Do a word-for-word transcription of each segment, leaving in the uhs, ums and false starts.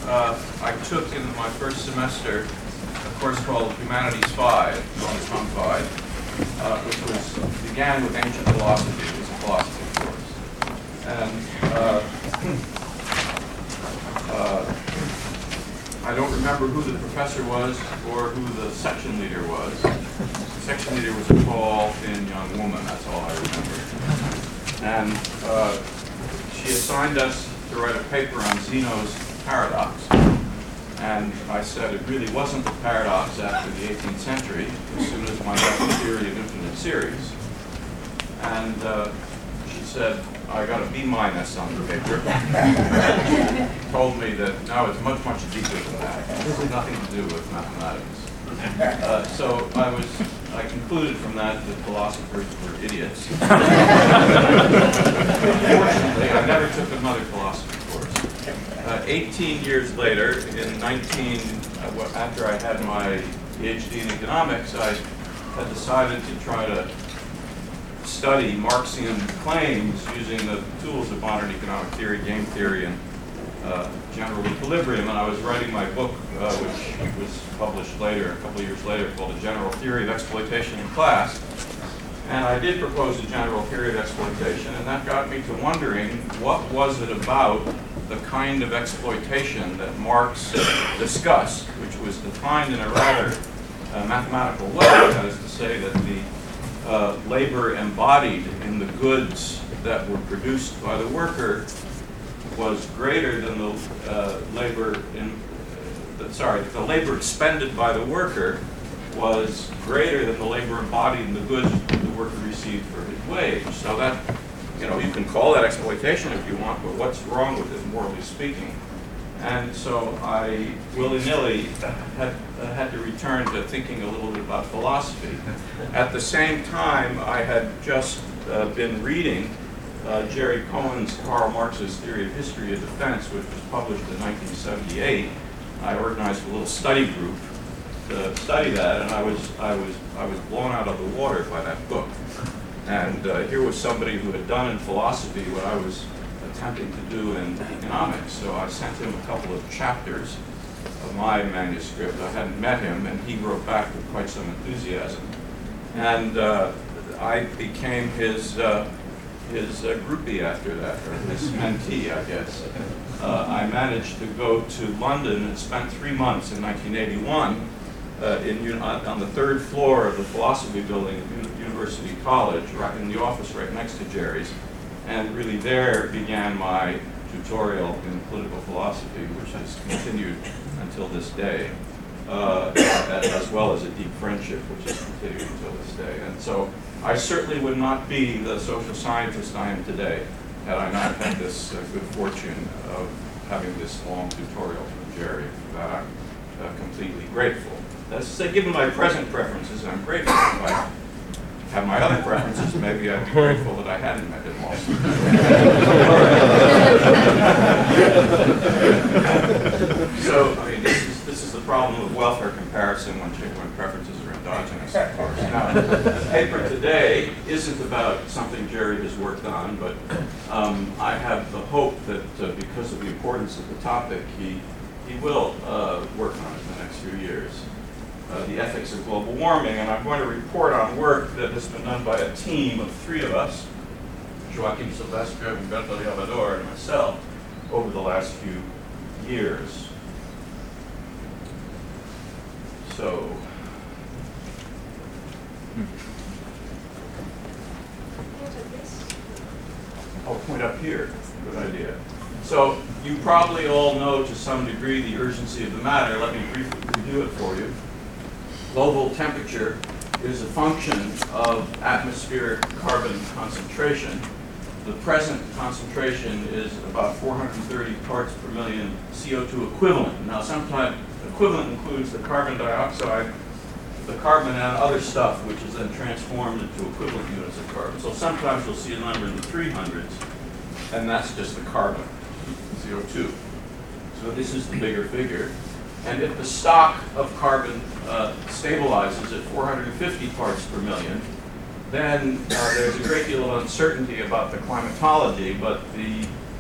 uh, I took in my first semester a course called Humanities five, known as Hum five, uh, which was began with ancient philosophy. It was a philosophy course. And uh, uh, I don't remember who the professor was or who the section leader was. The section leader was a tall, thin young woman, that's all I remember. And uh, she assigned us to write a paper on Zeno's paradox. And I said it really wasn't a paradox after the eighteenth century, as soon as one got the theory of infinite series. And uh, she said, I got a B minus on the paper. Told me that, no, it's much, much deeper than that. It has nothing to do with mathematics. Uh, so I was, I concluded from that that philosophers were idiots. Unfortunately, I never took another philosophy course. Uh, eighteen years later, in nineteen, uh, after I had my PhD in economics, I had decided to try to study Marxian claims using the tools of modern economic theory, game theory, and uh, general equilibrium. And I was writing my book, uh, which was published later, a couple of years later, called A General Theory of Exploitation in Class. And I did propose a general theory of exploitation, and that got me to wondering, what was it about the kind of exploitation that Marx discussed, which was defined in a rather uh, mathematical way, that is to say that the Uh, labor embodied in the goods that were produced by the worker was greater than the uh, labor in, uh, sorry, the labor expended by the worker was greater than the labor embodied in the goods the worker received for his wage. So that, you know, you can call that exploitation if you want, but what's wrong with it, morally speaking? And so I willy-nilly had, uh, had to return to thinking a little bit about philosophy. At the same time, I had just uh, been reading uh, Jerry Cohen's Karl Marx's Theory of History of Defense, which was published in nineteen seventy-eight. I organized a little study group to study that, and I was, I was, I was blown out of the water by that book. And uh, here was somebody who had done in philosophy what I was attempting to do in economics. So I sent him a couple of chapters of my manuscript. I hadn't met him, and he wrote back with quite some enthusiasm. And uh, I became his uh, his uh, groupie after that, or his mentee, I guess. Uh, I managed to go to London and spent three months in nineteen eighty-one uh, in, on the third floor of the philosophy building at University College, right in the office right next to Jerry's. And really there began my tutorial in political philosophy, which has continued until this day, uh, as well as a deep friendship, which has continued until this day. And so I certainly would not be the social scientist I am today had I not had this uh, good fortune of having this long tutorial from Jerry, for that I'm uh, completely grateful. That's to say, given my present preferences, I'm grateful. If I have my other preferences, maybe I'd be grateful that I hadn't met him also. So, I mean, this is, this is the problem of welfare comparison when, when preferences are endogenous, of course. Now, the paper today isn't about something Jerry has worked on, but um, I have the hope that uh, because of the importance of the topic, he, he will uh, work on it in the next few years. Uh, the ethics of global warming, and I'm going to report on work that has been done by a team of three of us, Joaquim Silvestre, Humberto de Alvador, and myself, over the last few years. So, I'll point up here. Good idea. So, you probably all know to some degree the urgency of the matter. Let me briefly review it for you. Global temperature is a function of atmospheric carbon concentration. The present concentration is about four hundred thirty parts per million C O two equivalent. Now, sometimes equivalent includes the carbon dioxide, the carbon and other stuff, which is then transformed into equivalent units of carbon. So sometimes you'll see a number in the three hundreds, and that's just the carbon, C O two. So this is the bigger figure. And if the stock of carbon uh, stabilizes at four hundred fifty parts per million, then uh, there's a great deal of uncertainty about the climatology, but the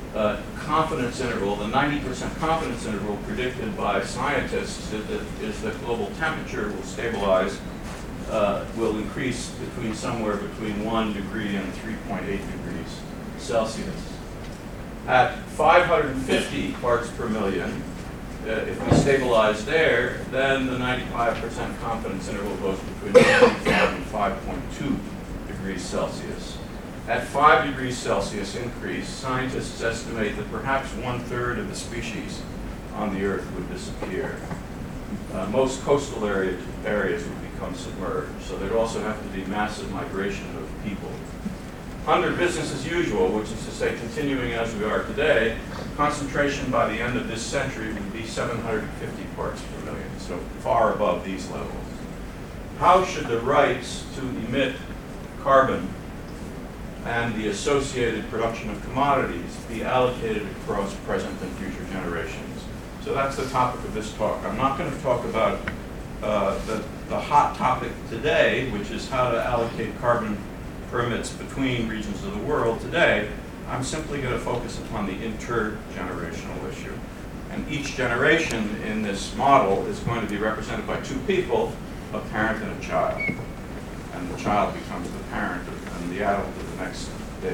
uh, confidence interval, the ninety percent confidence interval predicted by scientists is that, is that global temperature will stabilize, uh, will increase between somewhere between one degree and three point eight degrees Celsius. At five hundred fifty parts per million, uh, if we stabilize there, then the ninety-five percent confidence interval goes between one point five and five point two degrees Celsius. At five degrees Celsius increase, scientists estimate that perhaps one-third of the species on the Earth would disappear. Uh, most coastal area, areas would become submerged, so there'd also have to be massive migration of people. Under business as usual, which is to say continuing as we are today, concentration by the end of this century would be seven hundred fifty parts per million, so far above these levels. How should the rights to emit carbon and the associated production of commodities be allocated across present and future generations? So that's the topic of this talk. I'm not going to talk about uh, the, the hot topic today, which is how to allocate carbon permits between regions of the world today. I'm simply going to focus upon the intergenerational issue. And each generation in this model is going to be represented by two people, a parent and a child. And the child becomes the parent and the adult of the next day.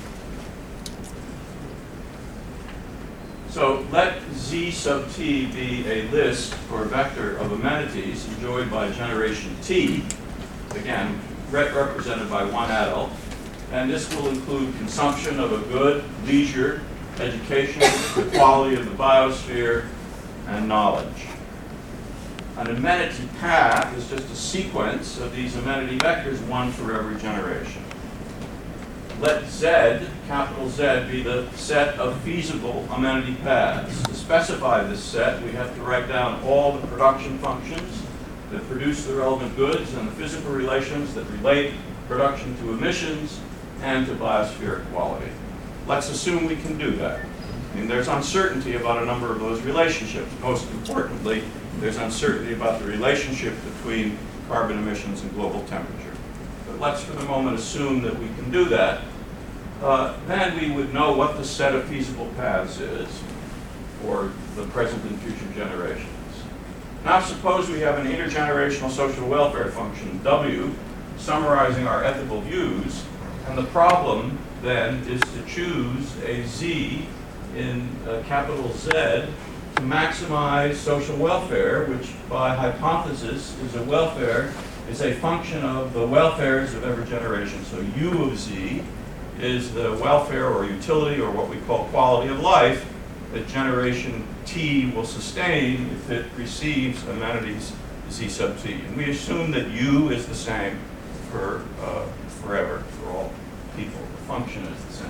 So let Z sub t be a list or vector of amenities enjoyed by generation T, again, represented by one adult, and this will include consumption of a good, leisure, education, the quality of the biosphere, and knowledge. An amenity path is just a sequence of these amenity vectors, one for every generation. Let Z, capital Z, be the set of feasible amenity paths. To specify this set, we have to write down all the production functions that produce the relevant goods and the physical relations that relate production to emissions and to biospheric quality. Let's assume we can do that. I mean, there's uncertainty about a number of those relationships. Most importantly, there's uncertainty about the relationship between carbon emissions and global temperature. But let's for the moment assume that we can do that. Uh, then we would know what the set of feasible paths is for the present and future generations. Now suppose we have an intergenerational social welfare function, W, summarizing our ethical views, and the problem then is to choose a Z in uh, capital Z to maximize social welfare, which by hypothesis is a welfare, is a function of the welfares of every generation. So U of Z is the welfare or utility or what we call quality of life that generation T will sustain if it receives amenities Z sub T. And we assume that U is the same for uh, forever, for all people. The function is the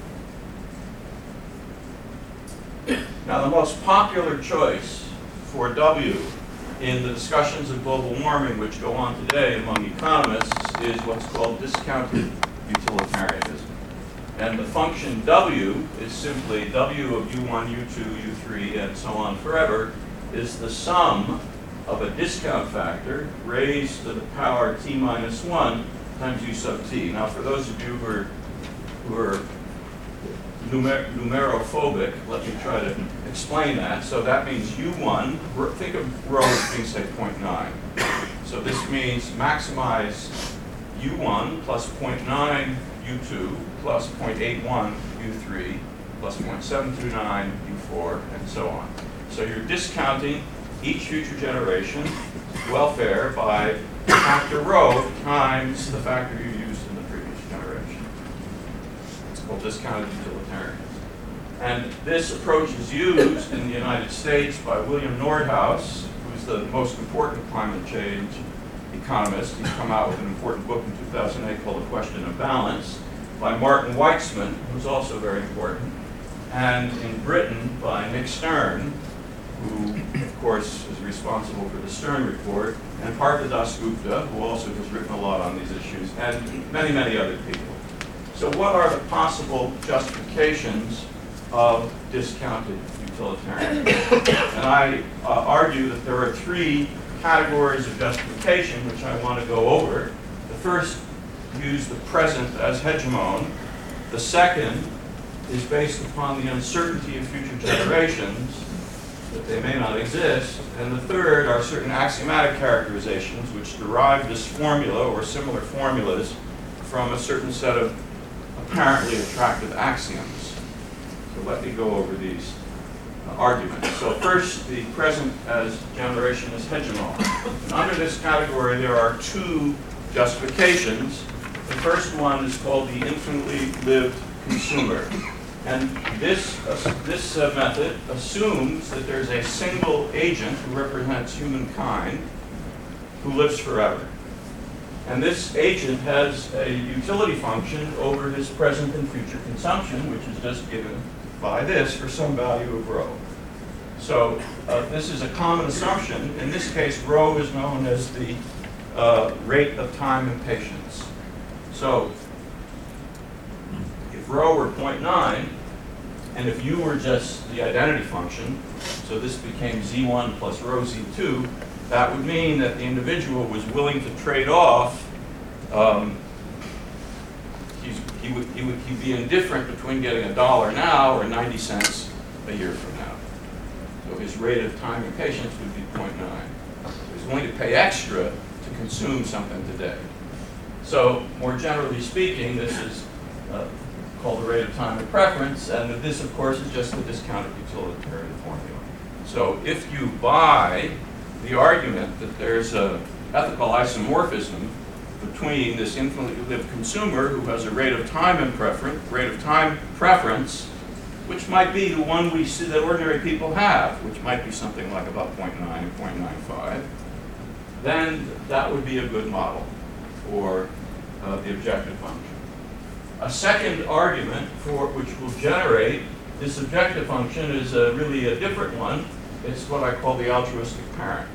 same. Now, the most popular choice for W in the discussions of global warming which go on today among economists is what's called discounted utilitarianism. And the function W is simply W of U one, U two, U three, and so on forever is the sum of a discount factor raised to the power T minus one times U sub T. Now, for those of you who are, who are numer numerophobic, let me try to explain that. So that means U one, think of rho as being, say, zero point nine. So this means maximize U one plus zero point nine U two plus zero point eight one U three plus zero point seven two nine U four, and so on. So you're discounting each future generation welfare by factor rho times the factor you used in the previous generation. It's called discounted utilitarianism. And this approach is used in the United States by William Nordhaus, who's the most important climate change economist. He's come out with an important book in two thousand eight called A Question of Balance, by Martin Weitzman, who's also very important, and in Britain by Nick Stern, who, of course, is responsible for the Stern Report, and Partha Dasgupta, who also has written a lot on these issues, and many, many other people. So what are the possible justifications of discounted utilitarianism? And I uh, argue that there are three categories of justification which I want to go over. The first use the present as hegemon. The second is based upon the uncertainty of future generations, that they may not exist. And the third are certain axiomatic characterizations which derive this formula or similar formulas from a certain set of apparently attractive axioms. So let me go over these uh, arguments. So first, the present as generation is hegemon. And under this category, there are two justifications. The first one is called the infinitely lived consumer. And this, uh, this uh, method assumes that there's a single agent who represents humankind who lives forever. And this agent has a utility function over his present and future consumption, which is just given by this for some value of rho. So uh, this is a common assumption. In this case, rho is known as the uh, rate of time impatience. So if rho were zero point nine, and if u were just the identity function, so this became z one plus rho z two, that would mean that the individual was willing to trade off, um, he's, he would, he would he'd be indifferent between getting a dollar now or ninety cents a year from now. So his rate of time impatience would be zero point nine. So he's willing to pay extra to consume something today. So more generally speaking, this is uh, called the rate of time of preference, and this, of course, is just the discounted utilitarian formula. So if you buy the argument that there's a ethical isomorphism between this infinitely lived consumer who has a rate of time and preference, rate of time preference, which might be the one we see that ordinary people have, which might be something like about zero point nine or zero point nine five, then that would be a good model for uh, the objective function. A second argument for which will generate this objective function is a, really a different one. It's what I call the altruistic parent.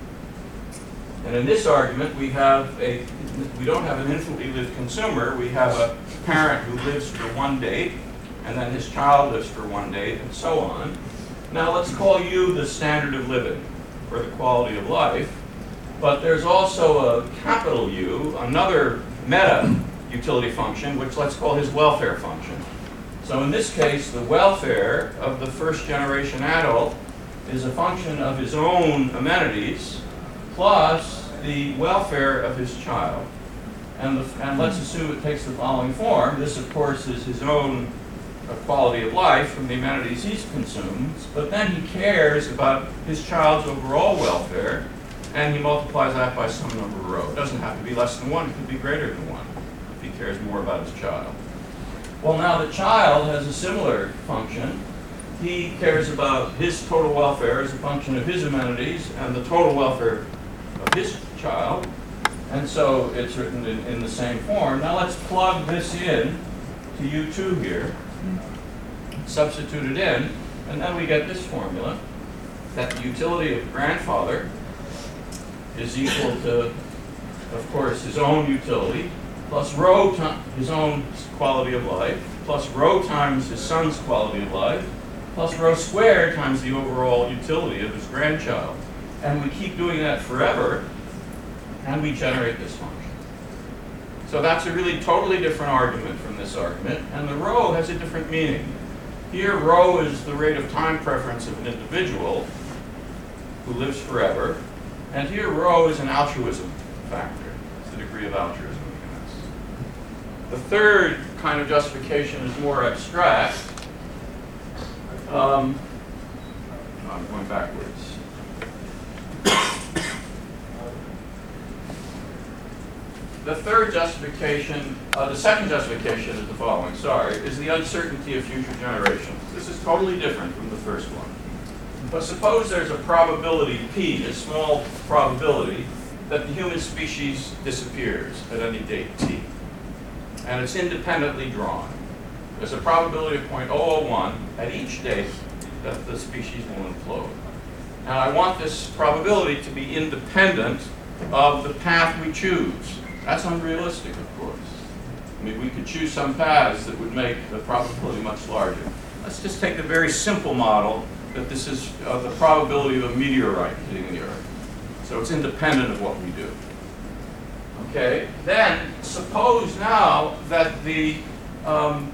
And in this argument, we have a we don't have an infinitely lived consumer. We have a parent who lives for one date, and then his child lives for one date, and so on. Now let's call U the standard of living, or the quality of life. But there's also a capital U, another meta utility function, which let's call his welfare function. So in this case, the welfare of the first generation adult is a function of his own amenities plus the welfare of his child. And, the, and let's assume it takes the following form. This, of course, is his own uh, quality of life from the amenities he consumes, but then he cares about his child's overall welfare, and he multiplies that by some number of rho. It doesn't have to be less than one, it could be greater than one if he cares more about his child. Well, now the child has a similar function. He cares about his total welfare as a function of his amenities and the total welfare of his child. And so it's written in, in the same form. Now let's plug this in to U two here, substitute it in, and then we get this formula that the utility of grandfather is equal to, of course, his own utility, plus rho times his own quality of life, plus rho times his son's quality of life, plus rho squared times the overall utility of his grandchild. And we keep doing that forever, and we generate this function. So that's a really totally different argument from this argument, and the rho has a different meaning. Here, rho is the rate of time preference of an individual who lives forever, and here rho is an altruism factor. It's the degree of altruism. The third kind of justification is more abstract. Um, I'm going backwards. The third justification, uh, the second justification is the following, sorry, is the uncertainty of future generations. This is totally different from the first one. But suppose there's a probability P, a small probability, that the human species disappears at any date T. And it's independently drawn. There's a probability of zero point zero zero one at each date that the species will implode. Now I want this probability to be independent of the path we choose. That's unrealistic, of course. I mean, we could choose some paths that would make the probability much larger. Let's just take a very simple model that this is uh, the probability of a meteorite hitting the Earth. So it's independent of what we do. Okay, then suppose now that the um,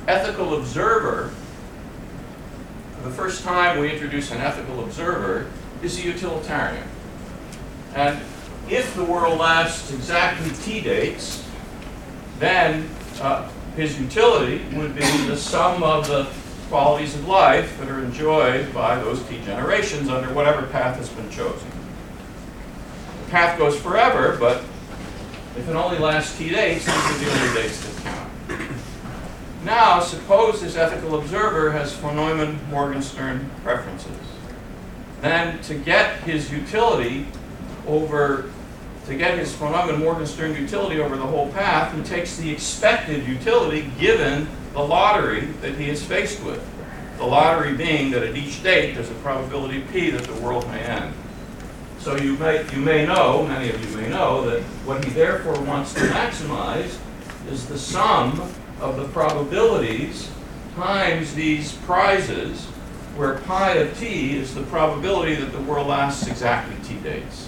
ethical observer, the first time we introduce an ethical observer, is a utilitarian. And if the world lasts exactly t dates, then uh, his utility would be the sum of the qualities of life that are enjoyed by those t generations under whatever path has been chosen. The path goes forever, but if it only lasts t dates, these are the only dates that count. Now, suppose this ethical observer has von Neumann-Morgenstern preferences. Then to get his utility over, to get his von Neumann-Morgenstern utility over the whole path, he takes the expected utility given the lottery that he is faced with. The lottery being that at each date there's a probability p that the world may end. So you may, you may know, many of you may know, that what he therefore wants to maximize is the sum of the probabilities times these prizes, where pi of t is the probability that the world lasts exactly t dates.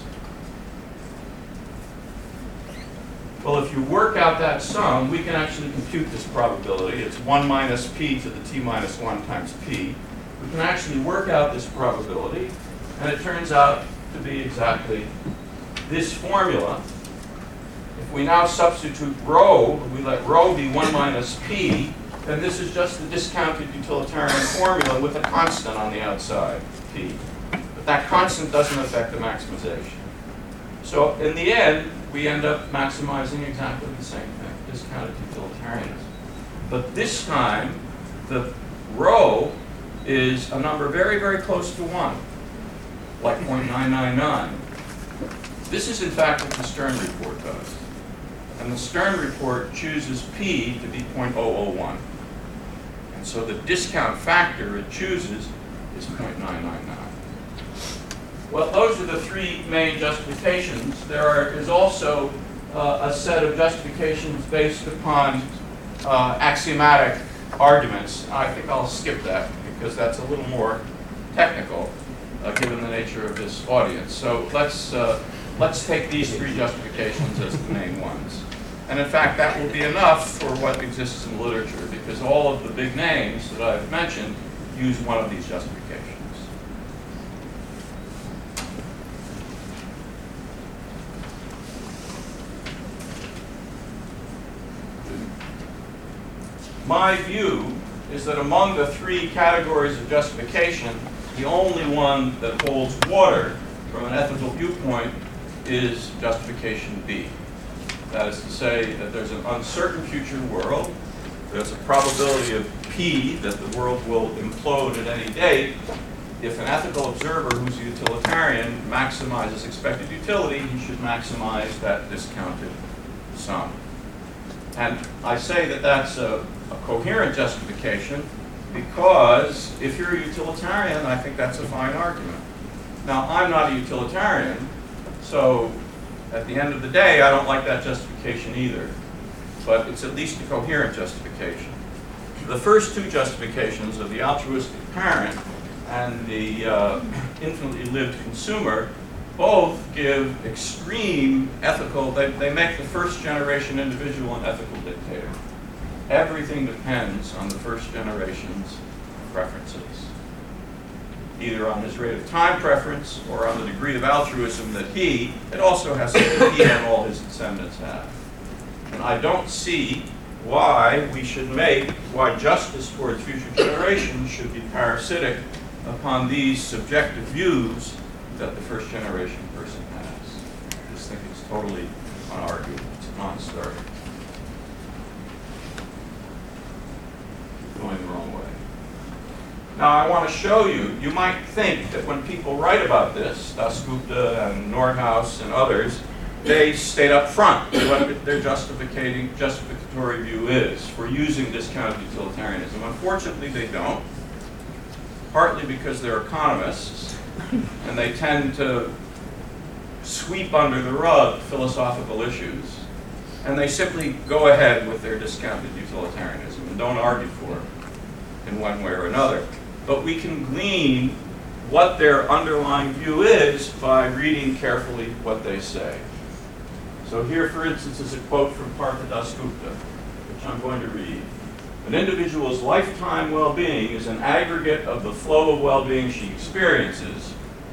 Well, if you work out that sum, we can actually compute this probability. It's one minus p to the t minus one times p. We can actually work out this probability, and it turns out to be exactly this formula. If we now substitute rho, we let rho be one minus p, then this is just the discounted utilitarian formula with a constant on the outside, p. But that constant doesn't affect the maximization. So in the end, we end up maximizing exactly the same thing, discounted utilitarianism. But this time, the rho is a number very, very close to one, like zero point nine nine nine. This is in fact what the Stern report does. And the Stern report chooses p to be zero point zero zero one. And so the discount factor it chooses is zero point nine nine nine. Well, those are the three main justifications. There are, is also uh, a set of justifications based upon uh, axiomatic arguments. I think I'll skip that because that's a little more technical uh, given the nature of this audience. So let's, uh, let's take these three justifications as the main ones. And in fact, that will be enough for what exists in literature, because all of the big names that I've mentioned use one of these justifications. My view is that among the three categories of justification, the only one that holds water from an ethical viewpoint is justification B. That is to say that there's an uncertain future world, there's a probability of P that the world will implode at any date. If an ethical observer who's a utilitarian maximizes expected utility, he should maximize that discounted sum. And I say that that's a, a coherent justification because if you're a utilitarian, I think that's a fine argument. Now, I'm not a utilitarian, so at the end of the day, I don't like that justification either. But it's at least a coherent justification. The first two justifications of the altruistic parent and the uh, infinitely lived consumer both give extreme ethical, they, they make the first generation individual an ethical dictator. Everything depends on the first generation's preferences, either on his rate of time preference or on the degree of altruism that he, it also has to be he and all his descendants have. And I don't see why we should make, why justice towards future generations should be parasitic upon these subjective views that the first generation person has. I just think it's totally unarguable. It's a non-starter. Going the wrong way. Now I want to show you, you might think that when people write about this, Dasgupta and Nordhaus and others, they state up front what their justificating, justificatory view is for using discounted utilitarianism. Unfortunately, they don't, partly because they're economists, and they tend to sweep under the rug philosophical issues, and they simply go ahead with their discounted utilitarianism and don't argue for it in one way or another. But we can glean what their underlying view is by reading carefully what they say. So here, for instance, is a quote from Partha Dasgupta, which I'm going to read. An individual's lifetime well-being is an aggregate of the flow of well-being she experiences.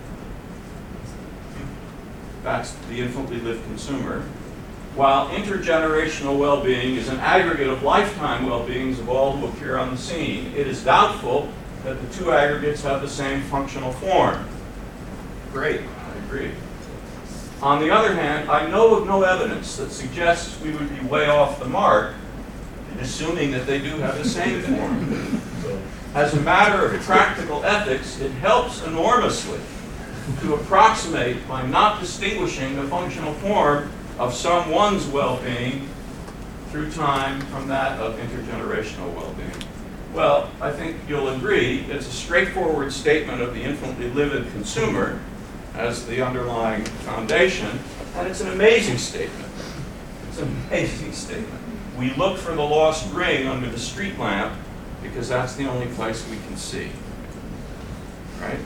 That's the infinitely lived consumer. While intergenerational well-being is an aggregate of lifetime well-beings of all who appear on the scene. It is doubtful that the two aggregates have the same functional form. Great, I agree. On the other hand, I know of no evidence that suggests we would be way off the mark in assuming that they do have the same form. As a matter of practical ethics, it helps enormously to approximate by not distinguishing the functional form of someone's well-being through time from that of intergenerational well-being. Well, I think you'll agree it's a straightforward statement of the infinitely lived consumer as the underlying foundation, and it's an amazing statement. It's an amazing statement. We look for the lost ring under the street lamp because that's the only place we can see. Right?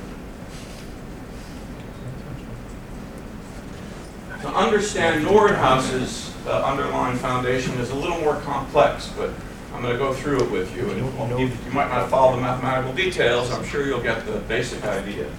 To understand Nordhaus's uh, underlying foundation is a little more complex, but I'm going to go through it with you. And you, you might not follow the mathematical details. I'm sure you'll get the basic idea.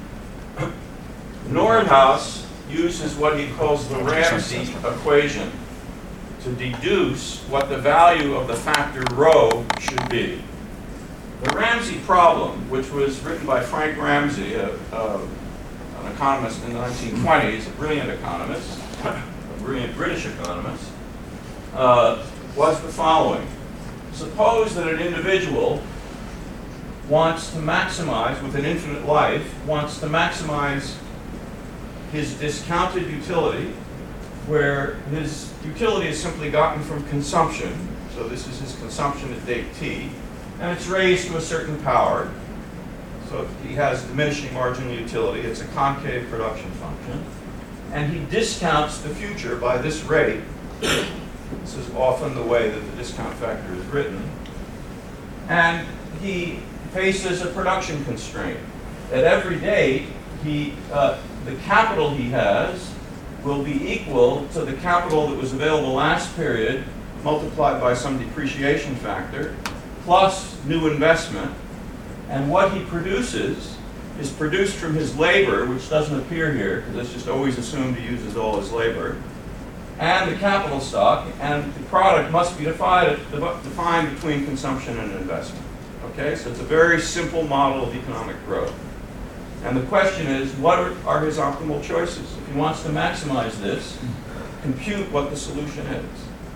Nordhaus uses what he calls the Ramsey equation to deduce what the value of the factor rho should be. The Ramsey problem, which was written by Frank Ramsey, a, a, an economist in the nineteen twenties, a brilliant economist, a brilliant British economist, uh, was the following. Suppose that an individual wants to maximize, with an infinite life, wants to maximize his discounted utility, where his utility is simply gotten from consumption. So this is his consumption at date t, and it's raised to a certain power. So he has diminishing marginal utility. It's a concave production function. And he discounts the future by this rate. This is often the way that the discount factor is written. And he faces a production constraint. At every date, he, uh, the capital he has will be equal to the capital that was available last period multiplied by some depreciation factor plus new investment. And what he produces is produced from his labor, which doesn't appear here because it's just always assumed he uses all his labor, and the capital stock, and the product must be defined, defined between consumption and investment. Okay, so it's a very simple model of economic growth. And the question is, what are, are his optimal choices? If he wants to maximize this, compute what the solution is.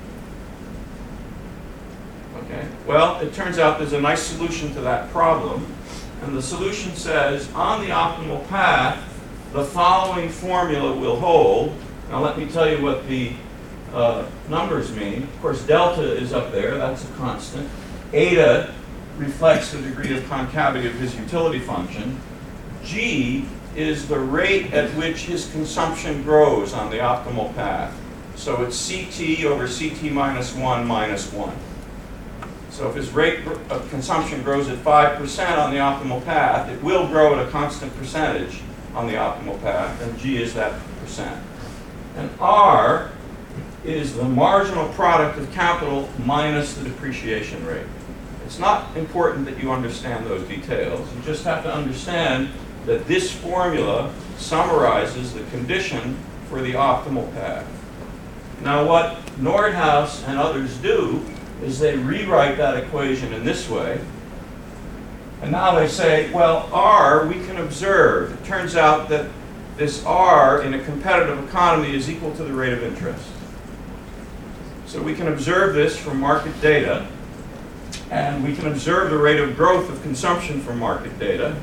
Okay, well, it turns out there's a nice solution to that problem. And the solution says, on the optimal path, the following formula will hold. Now let me tell you what the uh, numbers mean. Of course, delta is up there, that's a constant. Eta reflects the degree of concavity of his utility function. G is the rate at which his consumption grows on the optimal path. So it's C T over C T minus one minus one. So if his rate of consumption grows at five percent on the optimal path, it will grow at a constant percentage on the optimal path, and G is that percent. And R is the marginal product of capital minus the depreciation rate. It's not important that you understand those details. You just have to understand that this formula summarizes the condition for the optimal path. Now what Nordhaus and others do is they rewrite that equation in this way. And now they say, well, R we can observe. It turns out that this R in a competitive economy is equal to the rate of interest. So we can observe this from market data, and we can observe the rate of growth of consumption from market data,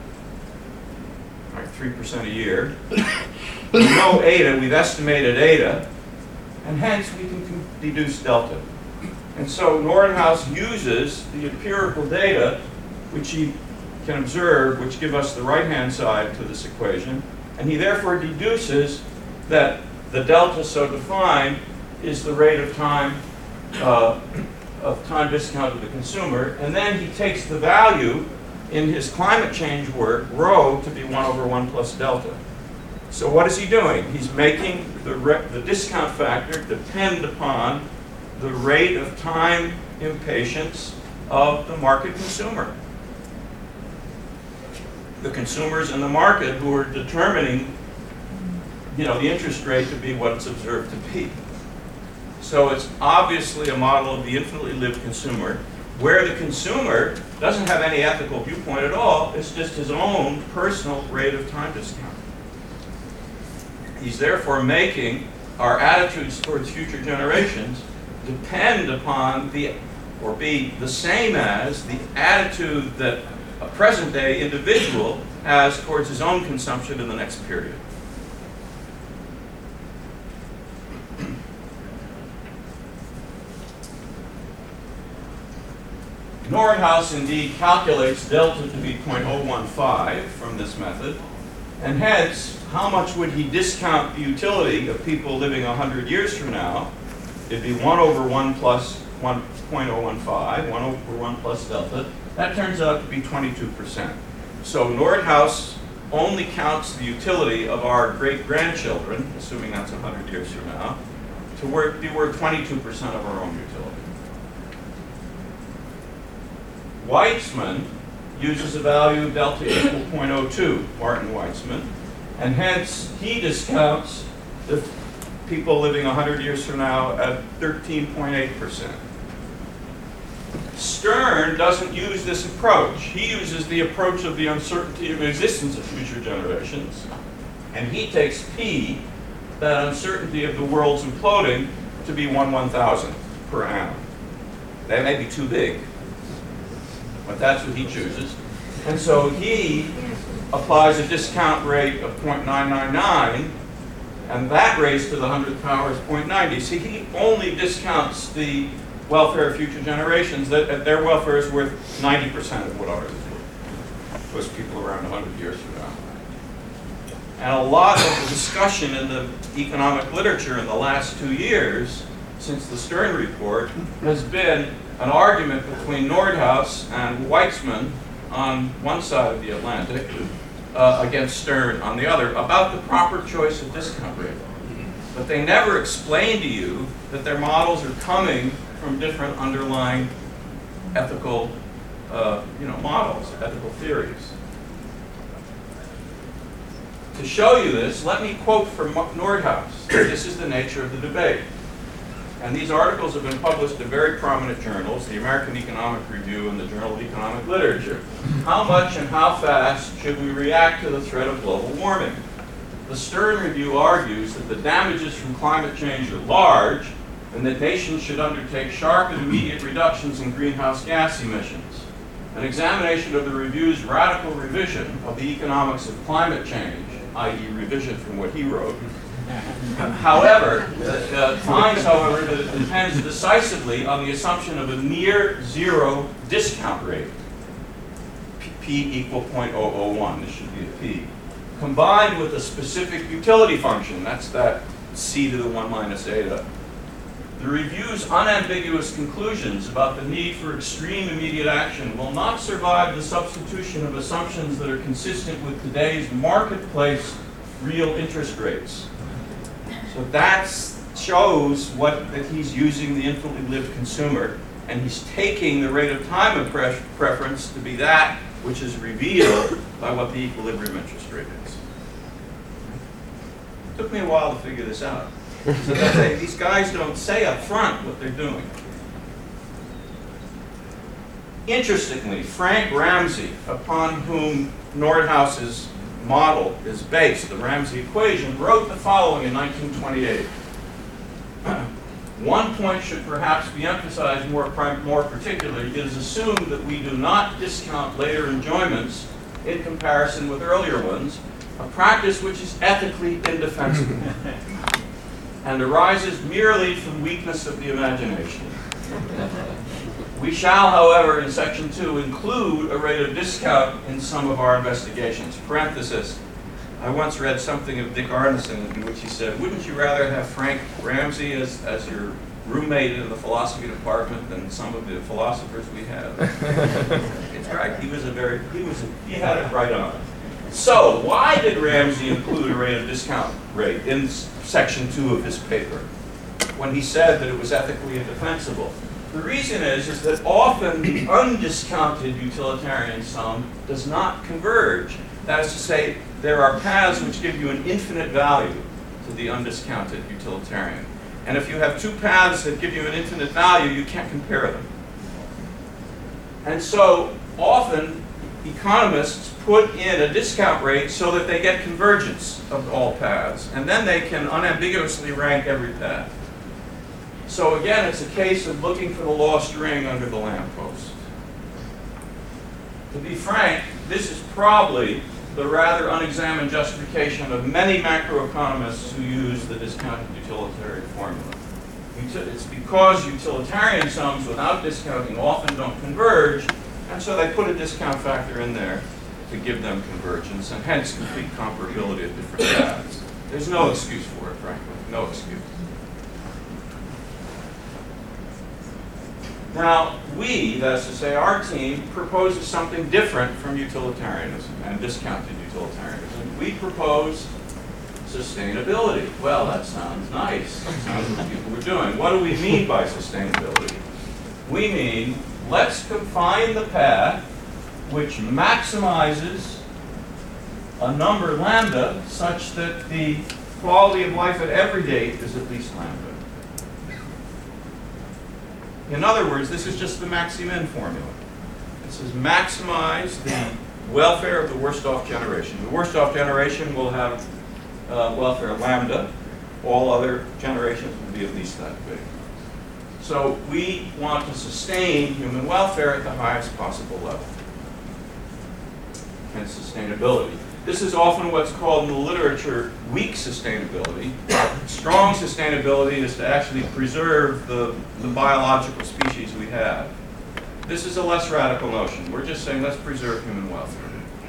like three percent a year. We know eta, we've estimated eta, and hence we can deduce delta. And so Nordhaus uses the empirical data, which he can observe, which give us the right-hand side to this equation, and he therefore deduces that the delta so defined is the rate of time uh, of time discount to the consumer, and then he takes the value in his climate change work, rho, to be one over one plus delta. So what is he doing? He's making the, re the discount factor depend upon the rate of time impatience of the market consumer. The consumers in the market who are determining, you know, the interest rate to be what it's observed to be. So it's obviously a model of the infinitely lived consumer, where the consumer doesn't have any ethical viewpoint at all. It's just his own personal rate of time discount. He's therefore making our attitudes towards future generations depend upon the, or be the same as the attitude that a present-day individual has towards his own consumption in the next period. Nordhaus indeed calculates delta to be zero point zero one five from this method, and hence, how much would he discount the utility of people living one hundred years from now? It'd be one over one plus one point zero one five, one over one plus delta. That turns out to be twenty-two percent. So Nordhaus only counts the utility of our great-grandchildren, assuming that's one hundred years from now, to worth, be worth twenty-two percent of our own utility. Weitzman uses a value of delta equal zero point zero two, Martin Weitzman, and hence he discounts the people living one hundred years from now at thirteen point eight percent. Stern doesn't use this approach. He uses the approach of the uncertainty of existence of future generations, and he takes P, that uncertainty of the world's imploding, to be one one thousandth per annum. That may be too big, but that's what he chooses. And so he applies a discount rate of zero point nine nine nine, and that raised to the hundredth power is zero point nine zero. See, he only discounts the welfare of future generations, that their welfare is worth ninety percent of what ours is worth. Those people around one hundred years from now. And a lot of the discussion in the economic literature in the last two years, since the Stern report, has been an argument between Nordhaus and Weitzman on one side of the Atlantic uh, against Stern on the other about the proper choice of discount rate. But they never explain to you that their models are coming from different underlying ethical uh, you know, models, ethical theories. To show you this, let me quote from Nordhaus. This is the nature of the debate. And these articles have been published in very prominent journals, the American Economic Review and the Journal of Economic Literature. How much and how fast should we react to the threat of global warming? The Stern Review argues that the damages from climate change are large and that nations should undertake sharp and immediate reductions in greenhouse gas emissions. An examination of the review's radical revision of the economics of climate change, that is revision from what he wrote, however, uh, finds, however, that it depends decisively on the assumption of a near zero discount rate, P equal zero point zero zero one, this should be a P, combined with a specific utility function, that's that C to the one minus eta. The review's unambiguous conclusions about the need for extreme immediate action will not survive the substitution of assumptions that are consistent with today's marketplace real interest rates. So that shows what, that he's using the infinitely lived consumer, and he's taking the rate of time of pre preference to be that which is revealed by what the equilibrium interest rate is. It took me a while to figure this out. So that they, these guys don't say up front what they're doing. Interestingly, Frank Ramsey, upon whom Nordhaus's model is based, the Ramsey equation, wrote the following in nineteen twenty-eight. One point should perhaps be emphasized more, more particularly. It is assumed that we do not discount later enjoyments in comparison with earlier ones, a practice which is ethically indefensible and arises merely from weakness of the imagination. We shall, however, in section two, include a rate of discount in some of our investigations. Parenthesis, I once read something of Dick Arneson in which he said, wouldn't you rather have Frank Ramsey as, as your roommate in the philosophy department than some of the philosophers we have? It's right, he was a very, he was, a, he had it right on. So, why did Ramsey include a rate of discount rate in section two of his paper when he said that it was ethically indefensible? The reason is, is that often the undiscounted utilitarian sum does not converge. That is to say, there are paths which give you an infinite value to the undiscounted utilitarian. And if you have two paths that give you an infinite value, you can't compare them. And so often economists put in a discount rate so that they get convergence of all paths, and then they can unambiguously rank every path. So again, it's a case of looking for the lost ring under the lamppost. To be frank, this is probably the rather unexamined justification of many macroeconomists who use the discounted utilitarian formula. It's because utilitarian sums without discounting often don't converge, and so they put a discount factor in there to give them convergence, and hence complete comparability of different paths. There's no excuse for it, frankly, no excuse. Now, we, that's to say our team, proposes something different from utilitarianism and discounted utilitarianism. We propose sustainability. Well, that sounds nice. That sounds what people were doing. What do we mean by sustainability? We mean, let's confine the path which maximizes a number lambda such that the quality of life at every date is at least lambda. In other words, this is just the maxi-min formula. It says maximize the welfare of the worst-off generation. The worst-off generation will have uh, welfare lambda. All other generations will be at least that big. So we want to sustain human welfare at the highest possible level. Hence sustainability. This is often what's called in the literature weak sustainability. Strong sustainability is to actually preserve the, the biological species we have. This is a less radical notion. We're just saying let's preserve human welfare.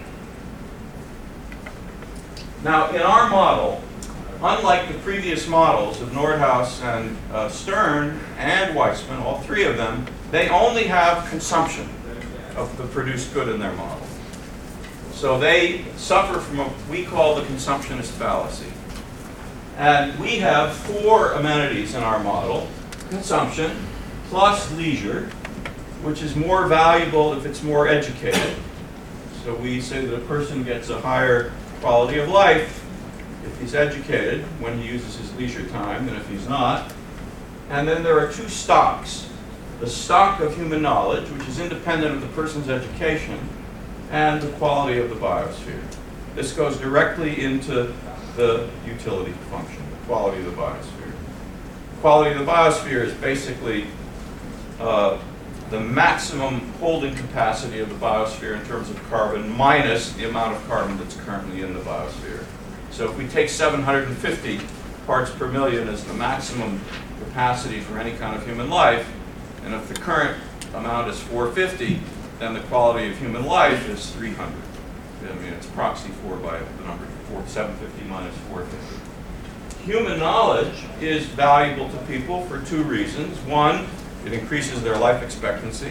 Now, in our model, unlike the previous models of Nordhaus and uh, Stern and Weissman, all three of them, they only have consumption of the produced good in their model. So they suffer from what we call the consumptionist fallacy. And we have four amenities in our model: consumption plus leisure, which is more valuable if it's more educated. So we say that a person gets a higher quality of life if he's educated when he uses his leisure time than if he's not. And then there are two stocks: the stock of human knowledge, which is independent of the person's education, and the quality of the biosphere. This goes directly into the utility function, the quality of the biosphere. Quality of the biosphere is basically uh, the maximum holding capacity of the biosphere in terms of carbon minus the amount of carbon that's currently in the biosphere. So if we take seven hundred fifty parts per million as the maximum capacity for any kind of human life, and if the current amount is four hundred fifty, then the quality of human life is three hundred. I mean, it's proxy for by the number seven hundred fifty minus four hundred fifty. Human knowledge is valuable to people for two reasons. One, it increases their life expectancy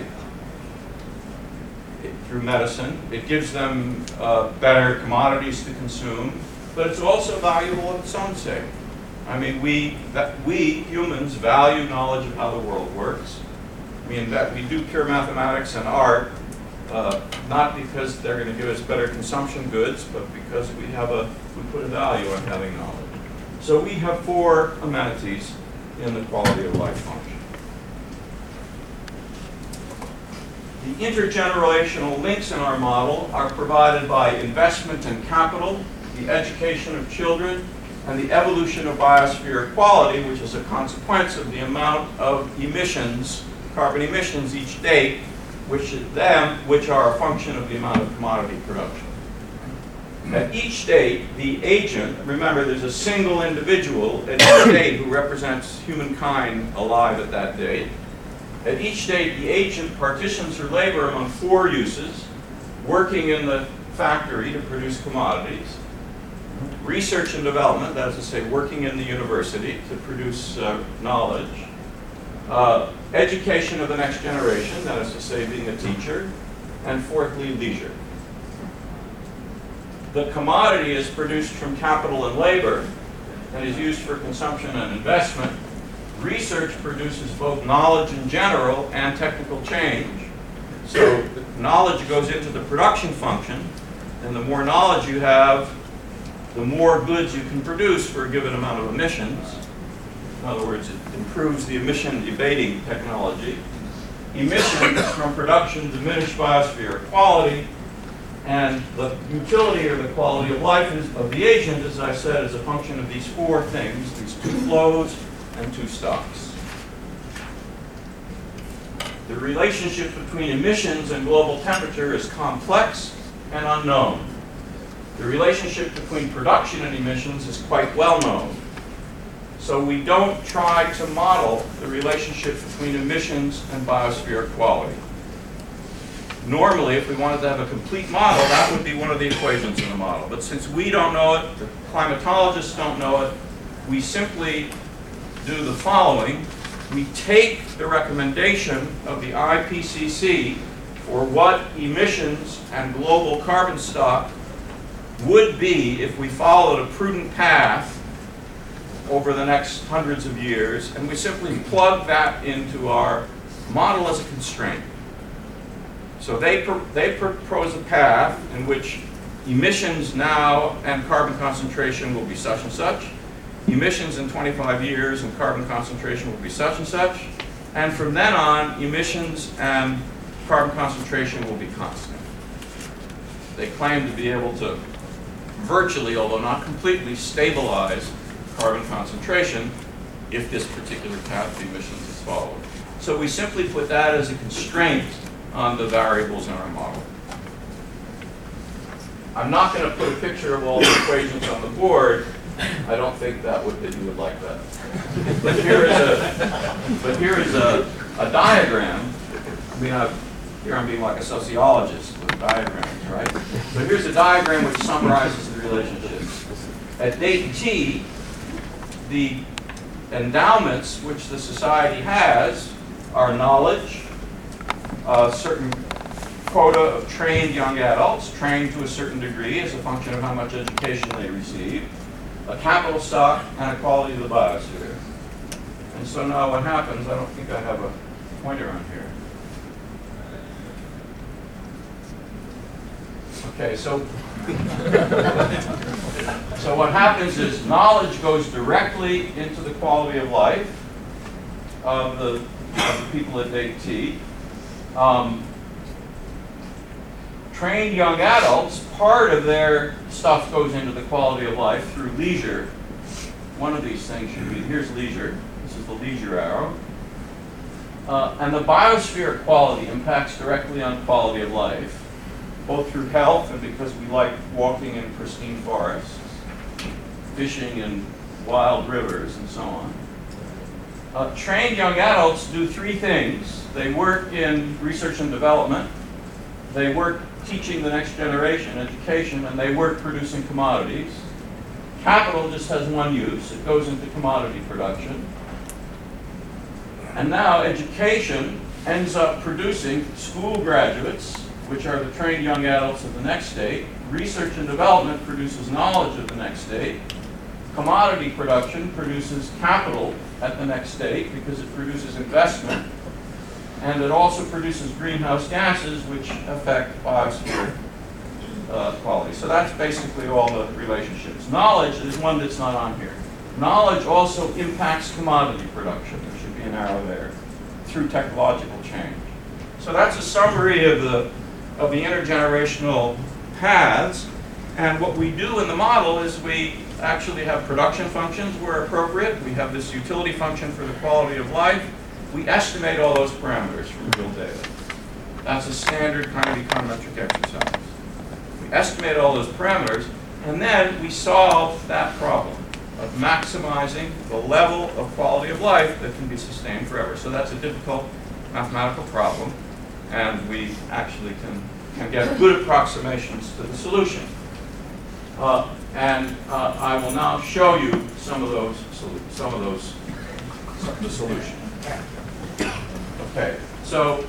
it, through medicine. It gives them uh, better commodities to consume, but it's also valuable in its own sake. I mean, we, that we humans value knowledge of how the world works. I mean, that we do pure mathematics and art, uh, not because they're going to give us better consumption goods, but because we have a we put a value on having knowledge. So we have four amenities in the quality of life function. The intergenerational links in our model are provided by investment in capital, the education of children, and the evolution of biosphere quality, which is a consequence of the amount of emissions, carbon emissions each day, which them, which are a function of the amount of commodity production. At each date, the agent, remember there's a single individual at each date who represents humankind alive at that date. At each date, the agent partitions her labor among four uses: working in the factory to produce commodities, research and development, that is to say working in the university to produce uh, knowledge, uh, education of the next generation, that is to say being a teacher, and fourthly, leisure. The commodity is produced from capital and labor and is used for consumption and investment, research produces both knowledge in general and technical change. So the knowledge goes into the production function, and the more knowledge you have, the more goods you can produce for a given amount of emissions. In other words, it improves the emission abating technology. Emissions from production diminish biosphere quality, and the utility or the quality of life is, of the agent, as I said, is a function of these four things, these two flows and two stocks. The relationship between emissions and global temperature is complex and unknown. The relationship between production and emissions is quite well known. So we don't try to model the relationship between emissions and biosphere quality. Normally, if we wanted to have a complete model, that would be one of the equations in the model. But since we don't know it, the climatologists don't know it, we simply do the following. We take the recommendation of the I P C C for what emissions and global carbon stock would be if we followed a prudent path over the next hundreds of years, and we simply plug that into our model as a constraint. So they, pr they propose a path in which emissions now and carbon concentration will be such and such, emissions in twenty-five years and carbon concentration will be such and such, and from then on, emissions and carbon concentration will be constant. They claim to be able to virtually, although not completely, stabilize carbon concentration if this particular path of emissions is followed. So we simply put that as a constraint on the variables in our model. I'm not going to put a picture of all the equations on the board. I don't think that would that you would like that. But here is a but here is a, a diagram. I mean, I've, here I'm being like a sociologist with diagrams, right? But here's a diagram which summarizes the relationships. At date t, the endowments which the society has are knowledge, a certain quota of trained young adults, trained to a certain degree as a function of how much education they receive, a capital stock, and a quality of the biosphere. And so now what happens, I don't think I have a pointer on here. Okay, so, so what happens is knowledge goes directly into the quality of life of the, of the people at date T. Um, trained young adults, part of their stuff goes into the quality of life through leisure. One of these things should be, here's leisure. This is the leisure arrow. Uh, and the biosphere quality impacts directly on quality of life, both through health and because we like walking in pristine forests, fishing in wild rivers, and so on. Uh, trained young adults do three things. They work in research and development, they work teaching the next generation education, and they work producing commodities. Capital just has one use. It goes into commodity production. And now education ends up producing school graduates, which are the trained young adults of the next state. Research and development produces knowledge of the next state. Commodity production produces capital at the next state because it produces investment. And it also produces greenhouse gases, which affect biosphere uh, quality. So that's basically all the relationships. Knowledge is one that's not on here. Knowledge also impacts commodity production. There should be an arrow there, through technological change. So that's a summary of the, of the intergenerational paths. And what we do in the model is we actually have production functions where appropriate. We have this utility function for the quality of life. We estimate all those parameters from real data. That's a standard kind of econometric exercise. We estimate all those parameters, and then we solve that problem of maximizing the level of quality of life that can be sustained forever. So that's a difficult mathematical problem, and we actually can, can get good approximations to the solution. Uh, and uh, I will now show you some of those, some of those, the solution. Okay, so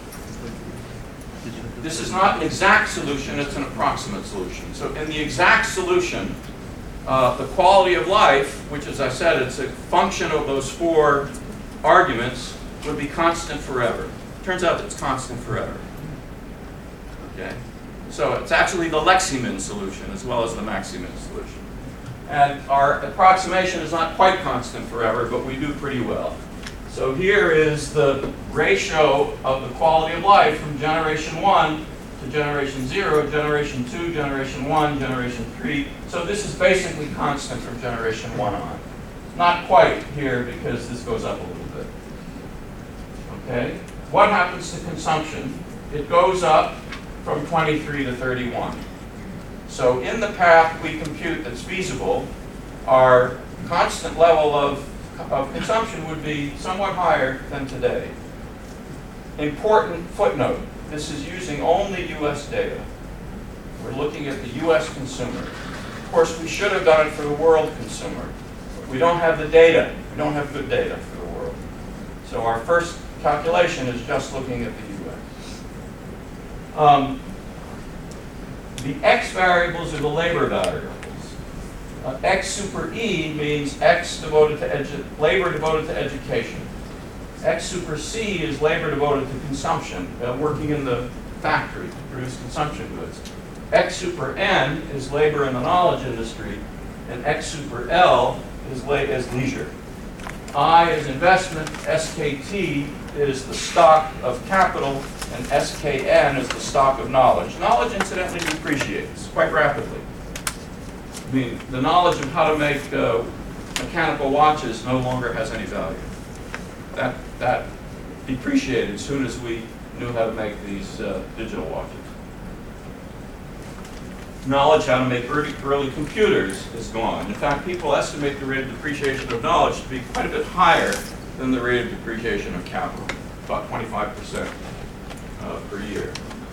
this is not an exact solution, it's an approximate solution. So in the exact solution, uh, the quality of life, which as I said, it's a function of those four arguments would be constant forever. Turns out that it's constant forever. Okay? So it's actually the Lexeman solution as well as the Maximin solution. And our approximation is not quite constant forever, but we do pretty well. So here is the ratio of the quality of life from generation one to generation zero, generation two, generation one, generation three. So this is basically constant from generation one on. Not quite here because this goes up a little bit. Okay? What happens to consumption? It goes up from twenty-three to thirty-one. So in the path we compute that's feasible, our constant level of, of consumption would be somewhat higher than today. Important footnote, this is using only U S data. We're looking at the U S consumer. Of course, we should have done it for the world consumer. But we don't have the data. We don't have good data for the world. So our first calculation is just looking at the U S. Um, the X variables are the labor variables. Uh, X super E means X devoted to edu- labor devoted to education. X super C is labor devoted to consumption, uh, working in the factory to produce consumption goods. X super N is labor in the knowledge industry, and X super L is, la- is leisure. I is investment, S K T is the stock of capital, and S K N is the stock of knowledge. Knowledge, incidentally, depreciates quite rapidly. I mean, the knowledge of how to make uh, mechanical watches no longer has any value. That, that depreciated as soon as we knew how to make these uh, digital watches. Knowledge how to make early, early computers is gone. In fact, people estimate the rate of depreciation of knowledge to be quite a bit higher than the rate of depreciation of capital, about twenty-five percent uh, per year.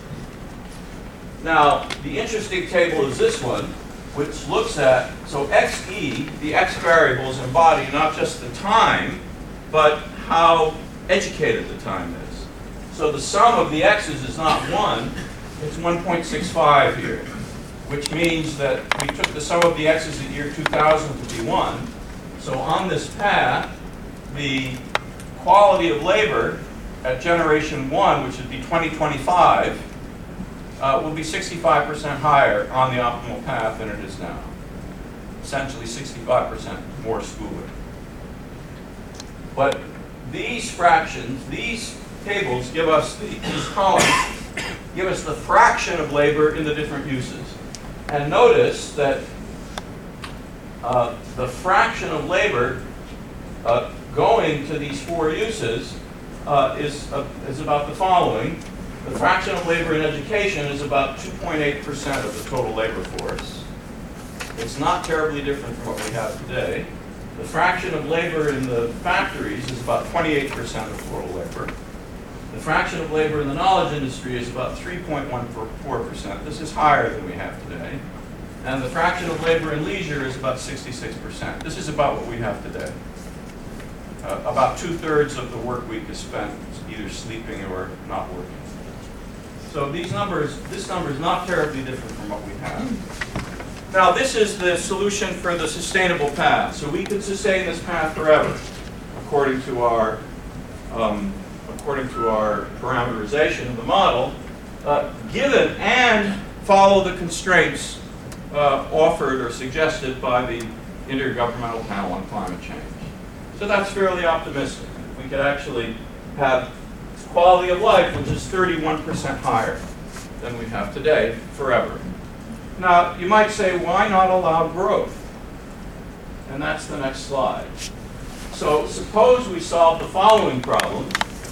Now, the interesting table is this one, which looks at, so X E, the X variables embody not just the time, but how educated the time is. So the sum of the X's is not one, it's one point six five here, which means that we took the sum of the X's in year two thousand to be one. So on this path, the quality of labor at generation one, which would be twenty twenty-five, uh, will be sixty-five percent higher on the optimal path than it is now. Essentially sixty-five percent more schooling. But these fractions, these tables give us, the, these columns, give us the fraction of labor in the different uses. And notice that uh, the fraction of labor uh, going to these four uses uh, is, uh, is about the following. The fraction of labor in education is about two point eight percent of the total labor force. It's not terribly different from what we have today. The fraction of labor in the factories is about twenty-eight percent of total labor. The fraction of labor in the knowledge industry is about three point one four percent. This is higher than we have today. And the fraction of labor in leisure is about sixty-six percent. This is about what we have today. Uh, about two-thirds of the work week is spent either sleeping or not working. So these numbers, this number is not terribly different from what we have. Now this is the solution for the sustainable path. So we could sustain this path forever, according to our um, according to our parameterization of the model, uh, given and follow the constraints uh, offered or suggested by the Intergovernmental Panel on Climate Change. So that's fairly optimistic. We could actually have quality of life which is thirty-one percent higher than we have today forever. Now, you might say, why not allow growth? And that's the next slide. So suppose we solve the following problem.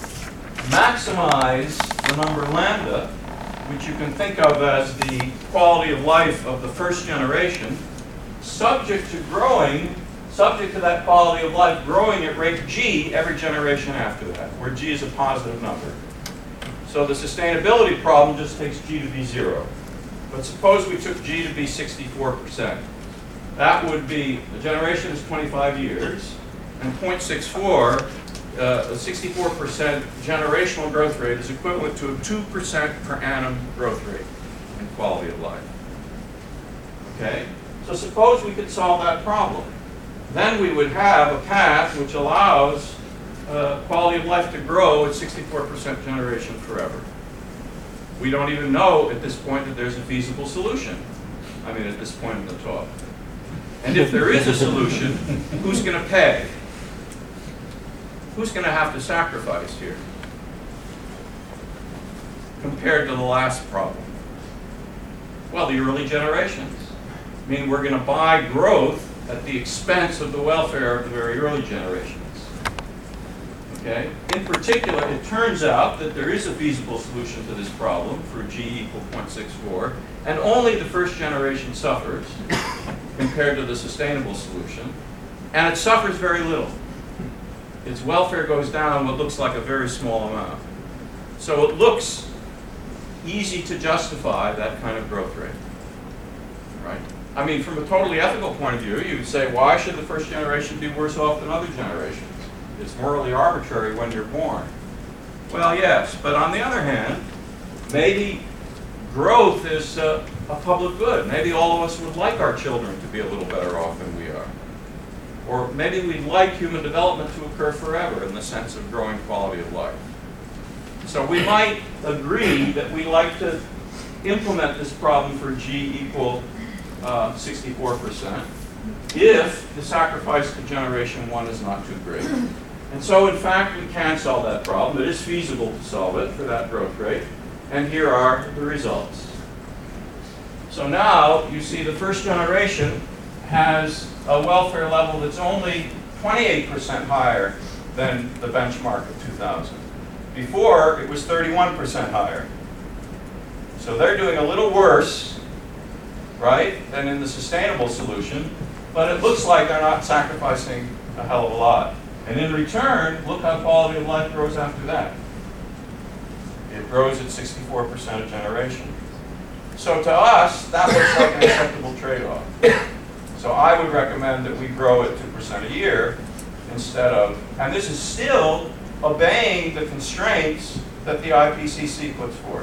Maximize the number lambda, which you can think of as the quality of life of the first generation, subject to growing, subject to that quality of life growing at rate g every generation after that, where g is a positive number. So the sustainability problem just takes g to be zero. But suppose we took g to be sixty-four percent. That would be, the generation is twenty-five years, and zero point six four, uh, a sixty-four percent generational growth rate is equivalent to a two percent per annum growth rate in quality of life. Okay? So suppose we could solve that problem. Then we would have a path which allows uh, quality of life to grow at sixty-four percent generation forever. We don't even know at this point that there's a feasible solution. I mean, at this point in the talk. And if there is a solution, who's going to pay? Who's going to have to sacrifice here compared to the last problem? Well, the early generations. I mean, we're going to buy growth at the expense of the welfare of the very early generations. Okay? In particular, it turns out that there is a feasible solution to this problem for G equal zero point six four, and only the first generation suffers compared to the sustainable solution, and it suffers very little. Its welfare goes down what looks like a very small amount. So it looks easy to justify that kind of growth rate, right? I mean, from a totally ethical point of view, you would say, why should the first generation be worse off than other generations? It's morally arbitrary when you're born. Well, yes, but on the other hand, maybe growth is uh, a public good. Maybe all of us would like our children to be a little better off than we are. Or maybe we'd like human development to occur forever in the sense of growing quality of life. So we might agree that we like to implement this problem for G equal uh, sixty-four percent if the sacrifice to generation one is not too great. And so, in fact, we can solve that problem. It is feasible to solve it for that growth rate. And here are the results. So now you see the first generation has a welfare level that's only twenty-eight percent higher than the benchmark of two thousand. Before, it was thirty-one percent higher. So they're doing a little worse, right, than in the sustainable solution, but it looks like they're not sacrificing a hell of a lot. And in return, look how quality of life grows after that. It grows at sixty-four percent a generation. So to us, that looks like an acceptable trade-off. So I would recommend that we grow at two percent a year instead of, and this is still obeying the constraints that the I P C C puts forward.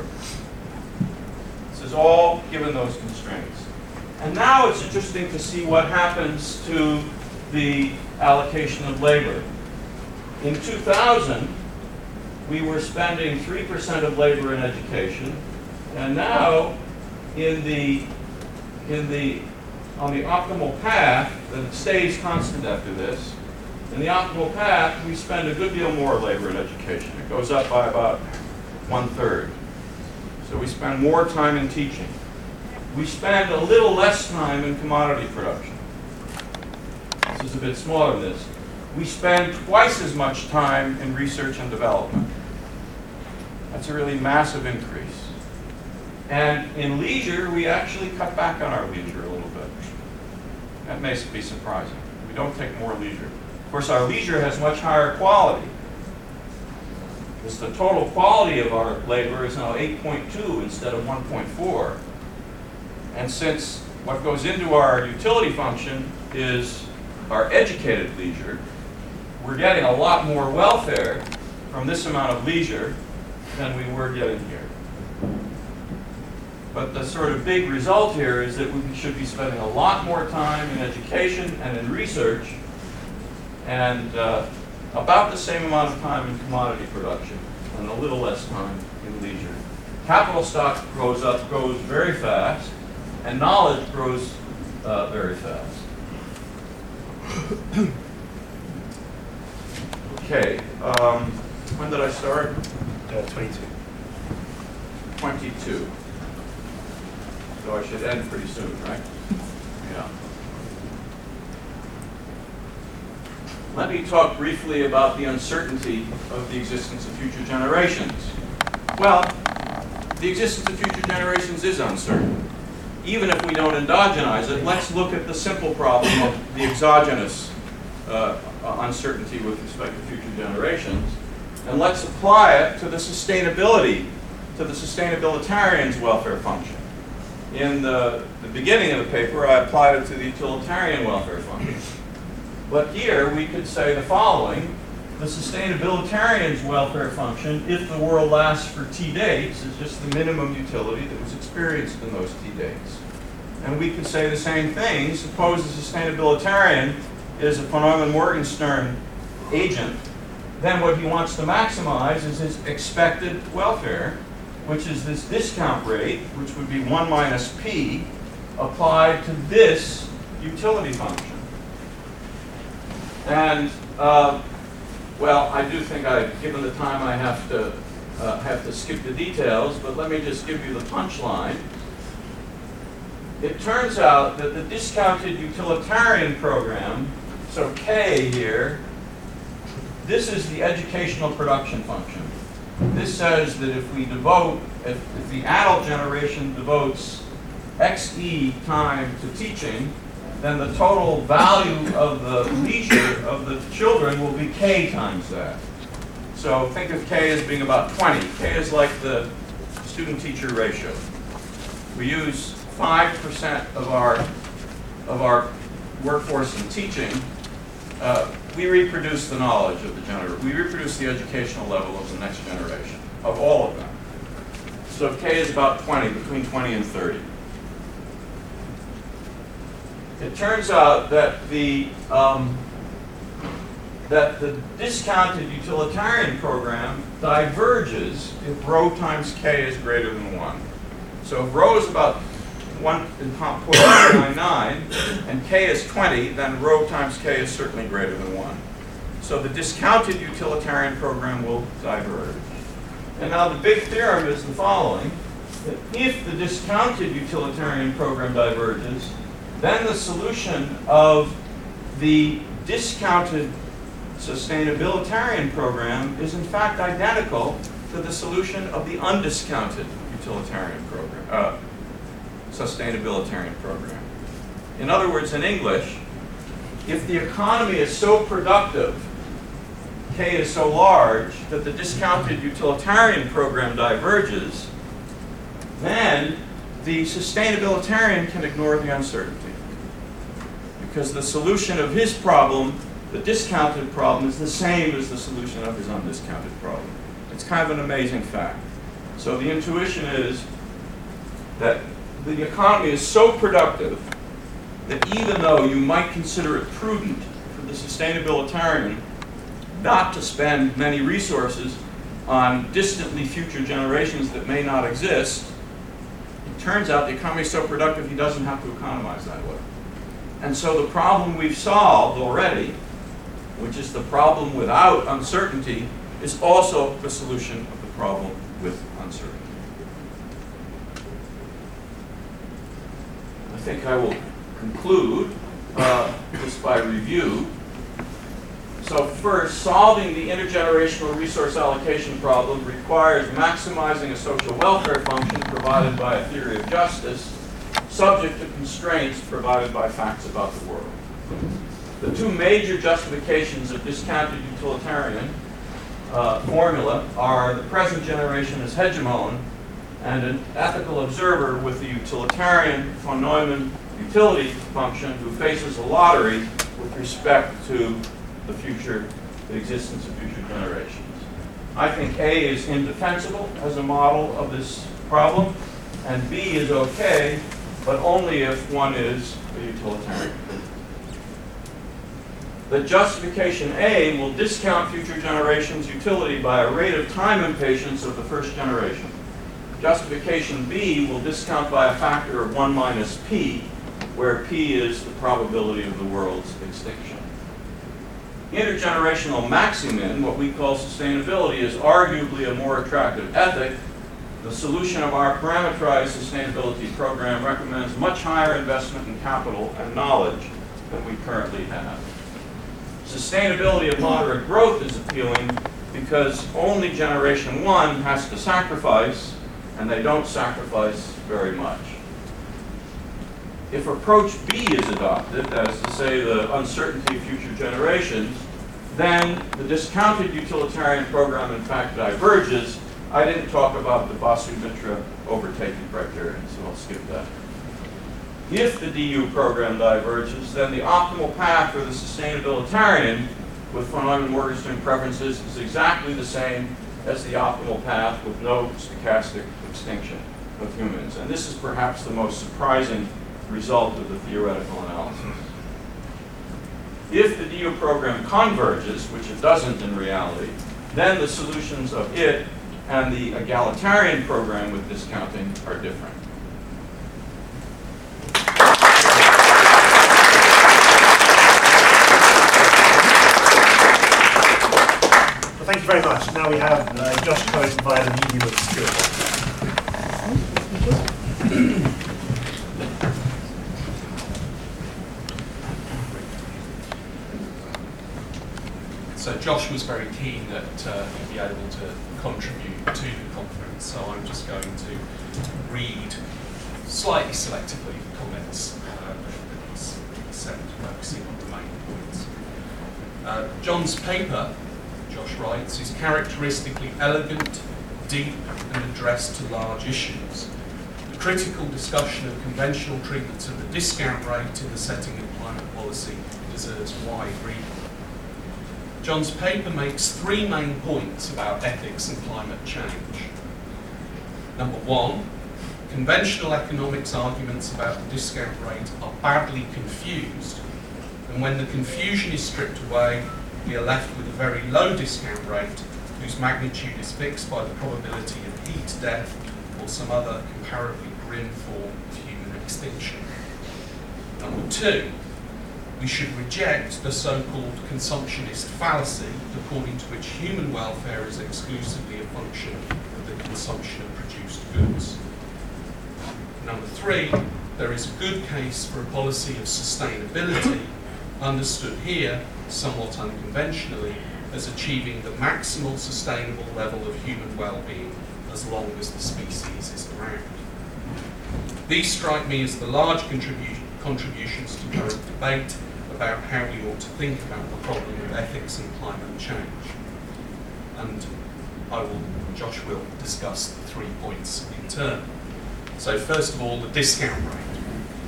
This is all given those constraints. And now it's interesting to see what happens to the allocation of labor. In two thousand, we were spending three percent of labor in education, and now in the, in the, on the optimal path, that it stays constant after this, in the optimal path, we spend a good deal more labor in education. It goes up by about one-third. So we spend more time in teaching. We spend a little less time in commodity production. This is a bit smaller than this. We spend twice as much time in research and development. That's a really massive increase. And in leisure, we actually cut back on our leisure a little bit. That may be surprising. We don't take more leisure. Of course, our leisure has much higher quality. Because the total quality of our labor is now eight point two instead of one point four. And since what goes into our utility function is our educated leisure, we're getting a lot more welfare from this amount of leisure than we were getting here. But the sort of big result here is that we should be spending a lot more time in education and in research, and uh, about the same amount of time in commodity production, and a little less time in leisure. Capital stock grows up, grows very fast, and knowledge grows uh, very fast. Okay, um, when did I start? Uh, twenty-two. twenty-two. So I should end pretty soon, right? Yeah. Let me talk briefly about the uncertainty of the existence of future generations. Well, the existence of future generations is uncertain. Even if we don't endogenize it, let's look at the simple problem of the exogenous uh, uncertainty with respect to future generations, and let's apply it to the sustainability, to the sustainabilitarian's welfare function. In the, the beginning of the paper, I applied it to the utilitarian welfare function. But here we could say the following: the sustainabilitarian's welfare function, if the world lasts for t dates, is just the minimum utility that was experienced in those t dates. And we could say the same thing. Suppose the sustainabilitarian is a von Neumann Morgenstern agent then what he wants to maximize is his expected welfare, which is this discount rate, which would be one minus p, applied to this utility function. And, uh, well, I do think I, given the time, I have to, uh, have to skip the details, but let me just give you the punchline. It turns out that the discounted utilitarian program, so K here, this is the educational production function. This says that if we devote, if, if the adult generation devotes X E time to teaching, then the total value of the leisure of the children will be K times that. So think of K as being about twenty. K is like the student-teacher ratio. We use five percent of our, of our workforce in teaching. Uh, we reproduce the knowledge of the generation. We reproduce the educational level of the next generation, of all of them. So K is about twenty, between twenty and thirty. It turns out that the um, that the discounted utilitarian program diverges if rho times K is greater than one. So if rho is about one point nine nine and K is twenty, then rho times K is certainly greater than one. So the discounted utilitarian program will diverge. And now the big theorem is the following, that if the discounted utilitarian program diverges, then the solution of the discounted sustainabilitarian program is in fact identical to the solution of the undiscounted utilitarian program, uh, sustainabilitarian program. In other words, in English, if the economy is so productive, K is so large, that the discounted utilitarian program diverges, then the sustainabilitarian can ignore the uncertainty. Because the solution of his problem, the discounted problem, is the same as the solution of his undiscounted problem. It's kind of an amazing fact. So the intuition is that the economy is so productive that even though you might consider it prudent for the sustainabilitarian not to spend many resources on distantly future generations that may not exist, it turns out the economy is so productive he doesn't have to economize that way. And so the problem we've solved already, which is the problem without uncertainty, is also the solution of the problem with uncertainty. I think I will conclude uh, just by review. So first, solving the intergenerational resource allocation problem requires maximizing a social welfare function provided by a theory of justice, subject to constraints provided by facts about the world. The two major justifications of discounted utilitarian uh, formula are the present generation as hegemon and an ethical observer with the utilitarian von Neumann utility function who faces a lottery with respect to the future, the existence of future generations. I think A is indefensible as a model of this problem, and B is okay, but only if one is a utilitarian. The justification A will discount future generations' utility by a rate of time impatience of the first generation. Justification B will discount by a factor of one minus p, where p is the probability of the world's extinction. Intergenerational maximin, what we call sustainability, is arguably a more attractive ethic. The solution of our parameterized sustainability program recommends much higher investment in capital and knowledge than we currently have. Sustainability of moderate growth is appealing because only generation one has to sacrifice, and they don't sacrifice very much. If approach B is adopted, that is to say the uncertainty of future generations, then the discounted utilitarian program in fact diverges. I didn't talk about the Basu-Mitra overtaking criterion, so I'll skip that. If the D U program diverges, then the optimal path for the sustainabilitarian with von Neumann-Morgenstern preferences is exactly the same as the optimal path with no stochastic extinction of humans. And this is perhaps the most surprising result of the theoretical analysis. If the D U program converges, which it doesn't in reality, then the solutions of it and the egalitarian program with discounting are different. Well, thank you very much. Now we have uh, Josh Cohen via the medium of Stuart. So Josh was very keen that uh, he'd be able to contribute to the conference, so I'm just going to read slightly selectively the comments uh, that he's sent, focusing on the main points. Uh, John's paper, Josh writes, is characteristically elegant, deep, and addressed to large issues. The critical discussion of conventional treatments of the discount rate in the setting of climate policy deserves wide reading. John's paper makes three main points about ethics and climate change. Number one, conventional economics arguments about the discount rate are badly confused, and when the confusion is stripped away, we are left with a very low discount rate whose magnitude is fixed by the probability of heat death or some other comparably grim form of human extinction. Number two, we should reject the so-called consumptionist fallacy, according to which human welfare is exclusively a function of the consumption of produced goods. Number three, there is a good case for a policy of sustainability, understood here, somewhat unconventionally, as achieving the maximal sustainable level of human well-being as long as the species is around. These strike me as the large contribu- contributions to current debate about how we ought to think about the problem of ethics and climate change. And I will, Josh will discuss the three points in turn. So first of all, the discount rate.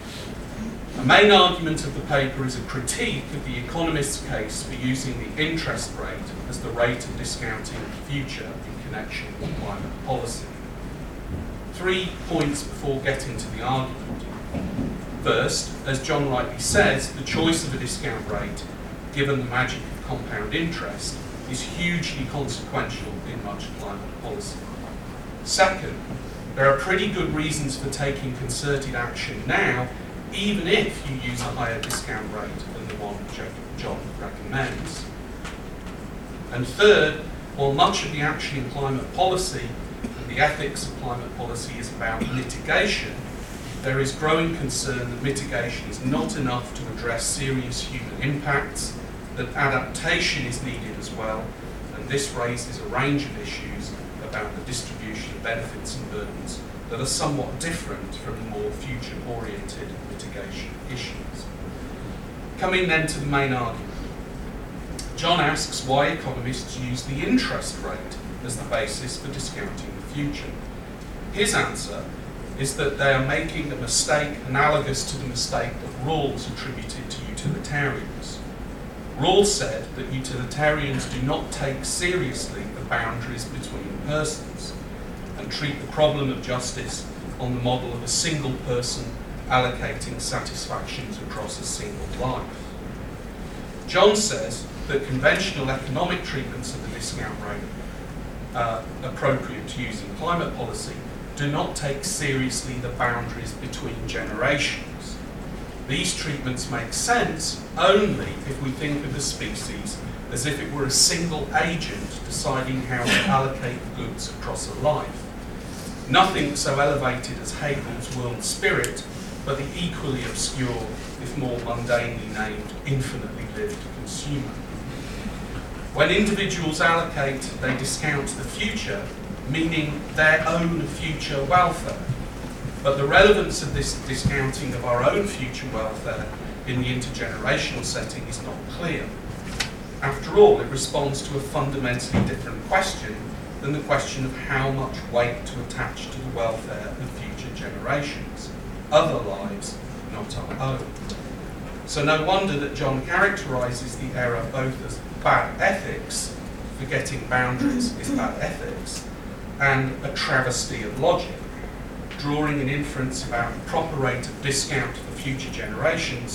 A main argument of the paper is a critique of the economist's case for using the interest rate as the rate of discounting the future in connection with climate policy. Three points before getting to the argument. First, as John rightly says, the choice of a discount rate, given the magic of compound interest, is hugely consequential in much climate policy. Second, there are pretty good reasons for taking concerted action now, even if you use a higher discount rate than the one John recommends. And third, while much of the action in climate policy and the ethics of climate policy is about mitigation, there is growing concern that mitigation is not enough to address serious human impacts, that adaptation is needed as well, and this raises a range of issues about the distribution of benefits and burdens that are somewhat different from the more future-oriented mitigation issues. Coming then to the main argument. John asks why economists use the interest rate as the basis for discounting the future. His answer is that they are making a mistake analogous to the mistake that Rawls attributed to utilitarians. Rawls said that utilitarians do not take seriously the boundaries between persons and treat the problem of justice on the model of a single person allocating satisfactions across a single life. John says that conventional economic treatments of the discount rate uh, appropriate to use in climate policy do not take seriously the boundaries between generations. These treatments make sense only if we think of the species as if it were a single agent deciding how to allocate goods across a life. Nothing so elevated as Hegel's world spirit, but the equally obscure, if more mundanely named, infinitely lived consumer. When individuals allocate, they discount the future, meaning their own future welfare. But the relevance of this discounting of our own future welfare in the intergenerational setting is not clear. After all, it responds to a fundamentally different question than the question of how much weight to attach to the welfare of future generations, other lives, not our own. So no wonder that John characterises the error both as bad ethics, forgetting boundaries is bad ethics, and a travesty of logic, drawing an inference about the proper rate of discount for future generations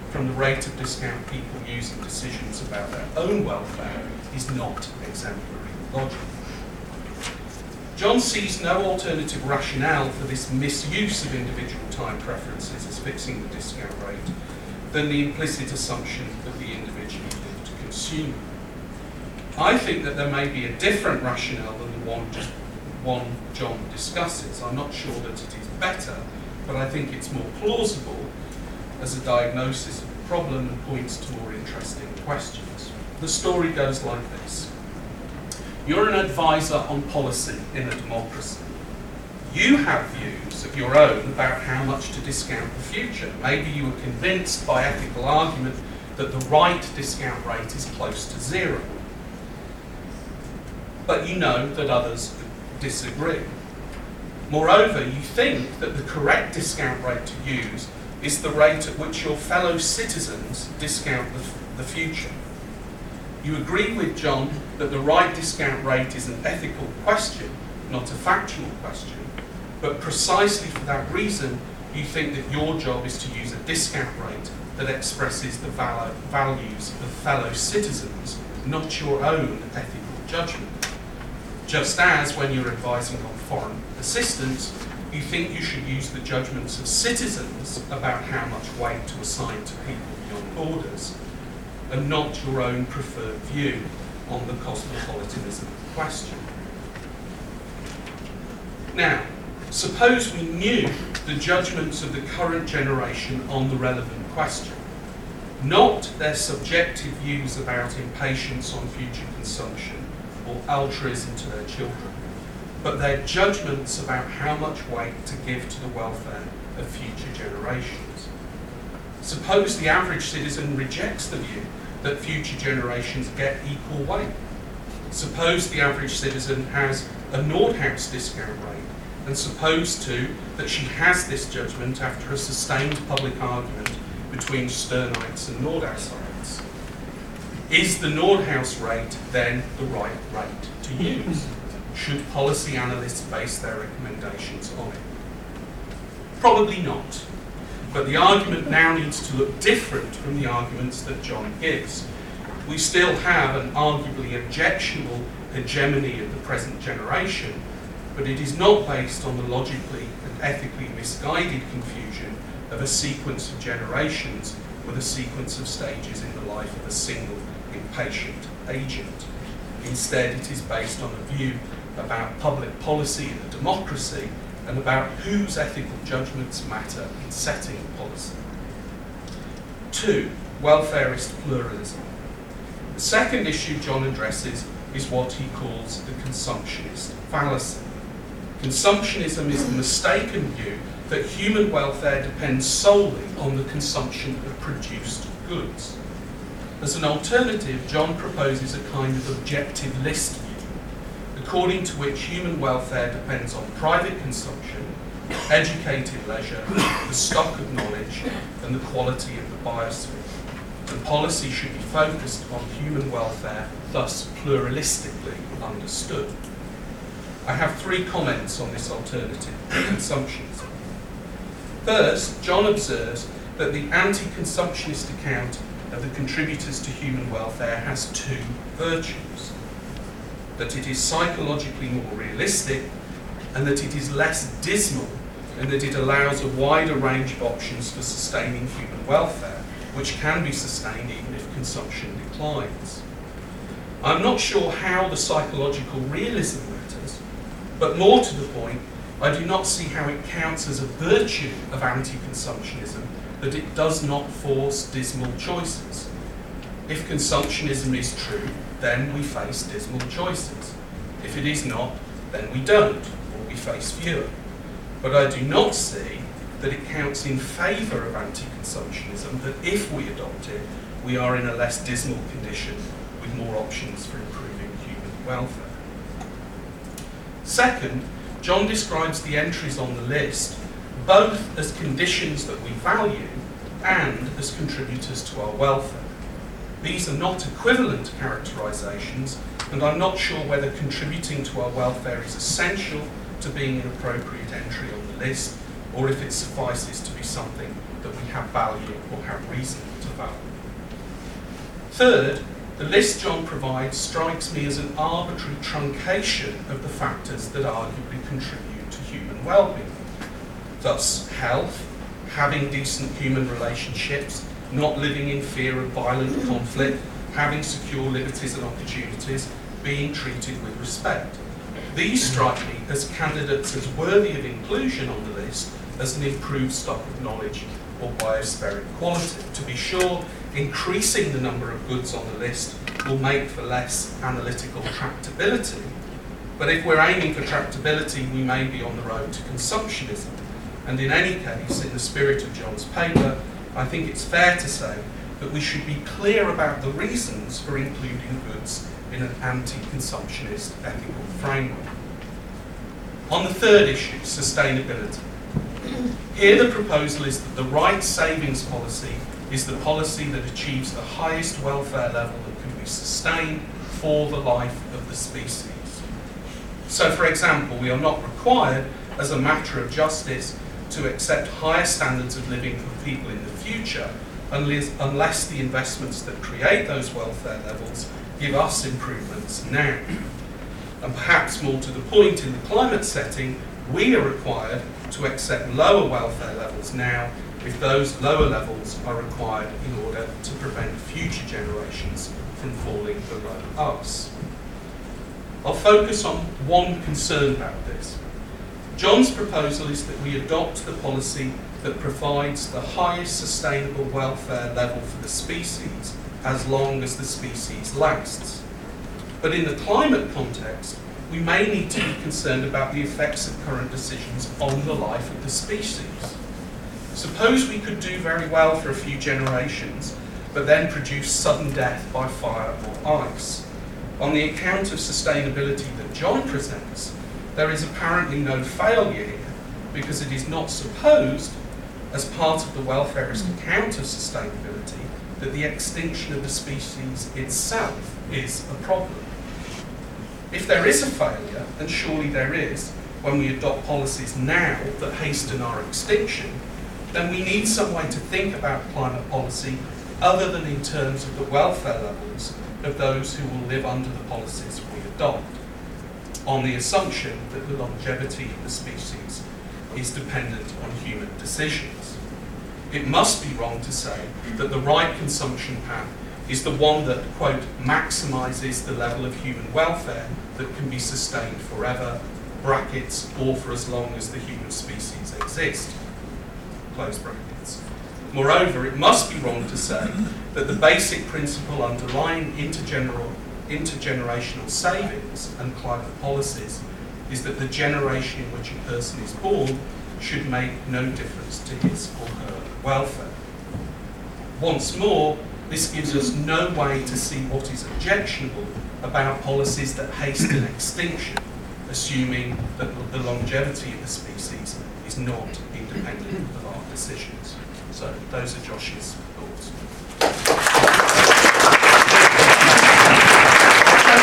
from the rate of discount people use in decisions about their own welfare is not exemplary logic. John sees no alternative rationale for this misuse of individual time preferences as fixing the discount rate than the implicit assumption that the individual lived to consume. I think that there may be a different rationale than the one, just, one John discusses. I'm not sure that it is better, but I think it's more plausible as a diagnosis of the problem and points to more interesting questions. The story goes like this. You're an advisor on policy in a democracy. You have views of your own about how much to discount the future. Maybe you were convinced by ethical argument that the right discount rate is close to zero. But you know that others disagree. Moreover, you think that the correct discount rate to use is the rate at which your fellow citizens discount the, the future. You agree with John that the right discount rate is an ethical question, not a factual question, but precisely for that reason, you think that your job is to use a discount rate that expresses the val- values of fellow citizens, not your own ethical judgment. Just as when you're advising on foreign assistance, you think you should use the judgments of citizens about how much weight to assign to people beyond borders, and not your own preferred view on the cosmopolitanism question. Now, suppose we knew the judgments of the current generation on the relevant question, not their subjective views about impatience on future consumption or altruism to their children, but their judgments about how much weight to give to the welfare of future generations. Suppose the average citizen rejects the view that future generations get equal weight. Suppose the average citizen has a Nordhaus discount rate, and suppose too that she has this judgment after a sustained public argument between Sternites and Nordhausites. Is the Nordhaus rate then the right rate to use? Should policy analysts base their recommendations on it? Probably not. But the argument now needs to look different from the arguments that John gives. We still have an arguably objectionable hegemony of the present generation, but it is not based on the logically and ethically misguided confusion of a sequence of generations with a sequence of stages in the life of a single impatient agent. Instead, it is based on a view about public policy in a democracy and about whose ethical judgments matter in setting policy. Two, welfarist pluralism. The second issue John addresses is what he calls the consumptionist fallacy. Consumptionism is the mistaken view that human welfare depends solely on the consumption of produced goods. As an alternative, John proposes a kind of objective list view, according to which human welfare depends on private consumption, educated leisure, the stock of knowledge, and the quality of the biosphere. And policy should be focused on human welfare, thus pluralistically understood. I have three comments on this alternative to consumptionism. First, John observes that the anti-consumptionist account of the contributors to human welfare has two virtues: that it is psychologically more realistic, and that it is less dismal, and that it allows a wider range of options for sustaining human welfare, which can be sustained even if consumption declines. I'm not sure how the psychological realism matters, but more to the point, I do not see how it counts as a virtue of anti-consumptionism that it does not force dismal choices. If consumptionism is true, then we face dismal choices. If it is not, then we don't, or we face fewer. But I do not see that it counts in favour of anti-consumptionism, that if we adopt it, we are in a less dismal condition with more options for improving human welfare. Second, John describes the entries on the list both as conditions that we value and as contributors to our welfare. These are not equivalent characterisations, and I'm not sure whether contributing to our welfare is essential to being an appropriate entry on the list, or if it suffices to be something that we have value or have reason to value. Third, the list John provides strikes me as an arbitrary truncation of the factors that arguably contribute to human well-being. Thus, health, having decent human relationships, not living in fear of violent conflict, having secure liberties and opportunities, being treated with respect. These strike me as candidates as worthy of inclusion on the list as an improved stock of knowledge or biospheric quality. To be sure, increasing the number of goods on the list will make for less analytical tractability, but if we're aiming for tractability, we may be on the road to consumptionism. And in any case, in the spirit of John's paper, I think it's fair to say that we should be clear about the reasons for including goods in an anti-consumptionist ethical framework. On the third issue, sustainability. Here the proposal is that the right savings policy is the policy that achieves the highest welfare level that can be sustained for the life of the species. So, for example, we are not required, as a matter of justice, to accept higher standards of living for people in the future unless, unless the investments that create those welfare levels give us improvements now. And perhaps more to the point, in the climate setting, we are required to accept lower welfare levels now if those lower levels are required in order to prevent future generations from falling below us. I'll focus on one concern about this. John's proposal is that we adopt the policy that provides the highest sustainable welfare level for the species as long as the species lasts. But in the climate context, we may need to be concerned about the effects of current decisions on the life of the species. Suppose we could do very well for a few generations, but then produce sudden death by fire or ice. On the account of sustainability that John presents, there is apparently no failure here, because it is not supposed, as part of the welfarist account of sustainability, that the extinction of the species itself is a problem. If there is a failure, and surely there is, when we adopt policies now that hasten our extinction, then we need some way to think about climate policy other than in terms of the welfare levels of those who will live under the policies we adopt, on the assumption that the longevity of the species is dependent on human decisions. It must be wrong to say that the right consumption path is the one that, quote, maximises the level of human welfare that can be sustained forever, brackets, or for as long as the human species exist, close brackets. Moreover, it must be wrong to say that the basic principle underlying intergeneral, intergenerational savings and climate policies is that the generation in which a person is born should make no difference to his or her welfare. Once more, this gives us no way to see what is objectionable about policies that hasten extinction, assuming that the longevity of the species is not independent of our decisions. So those are Josh's thoughts.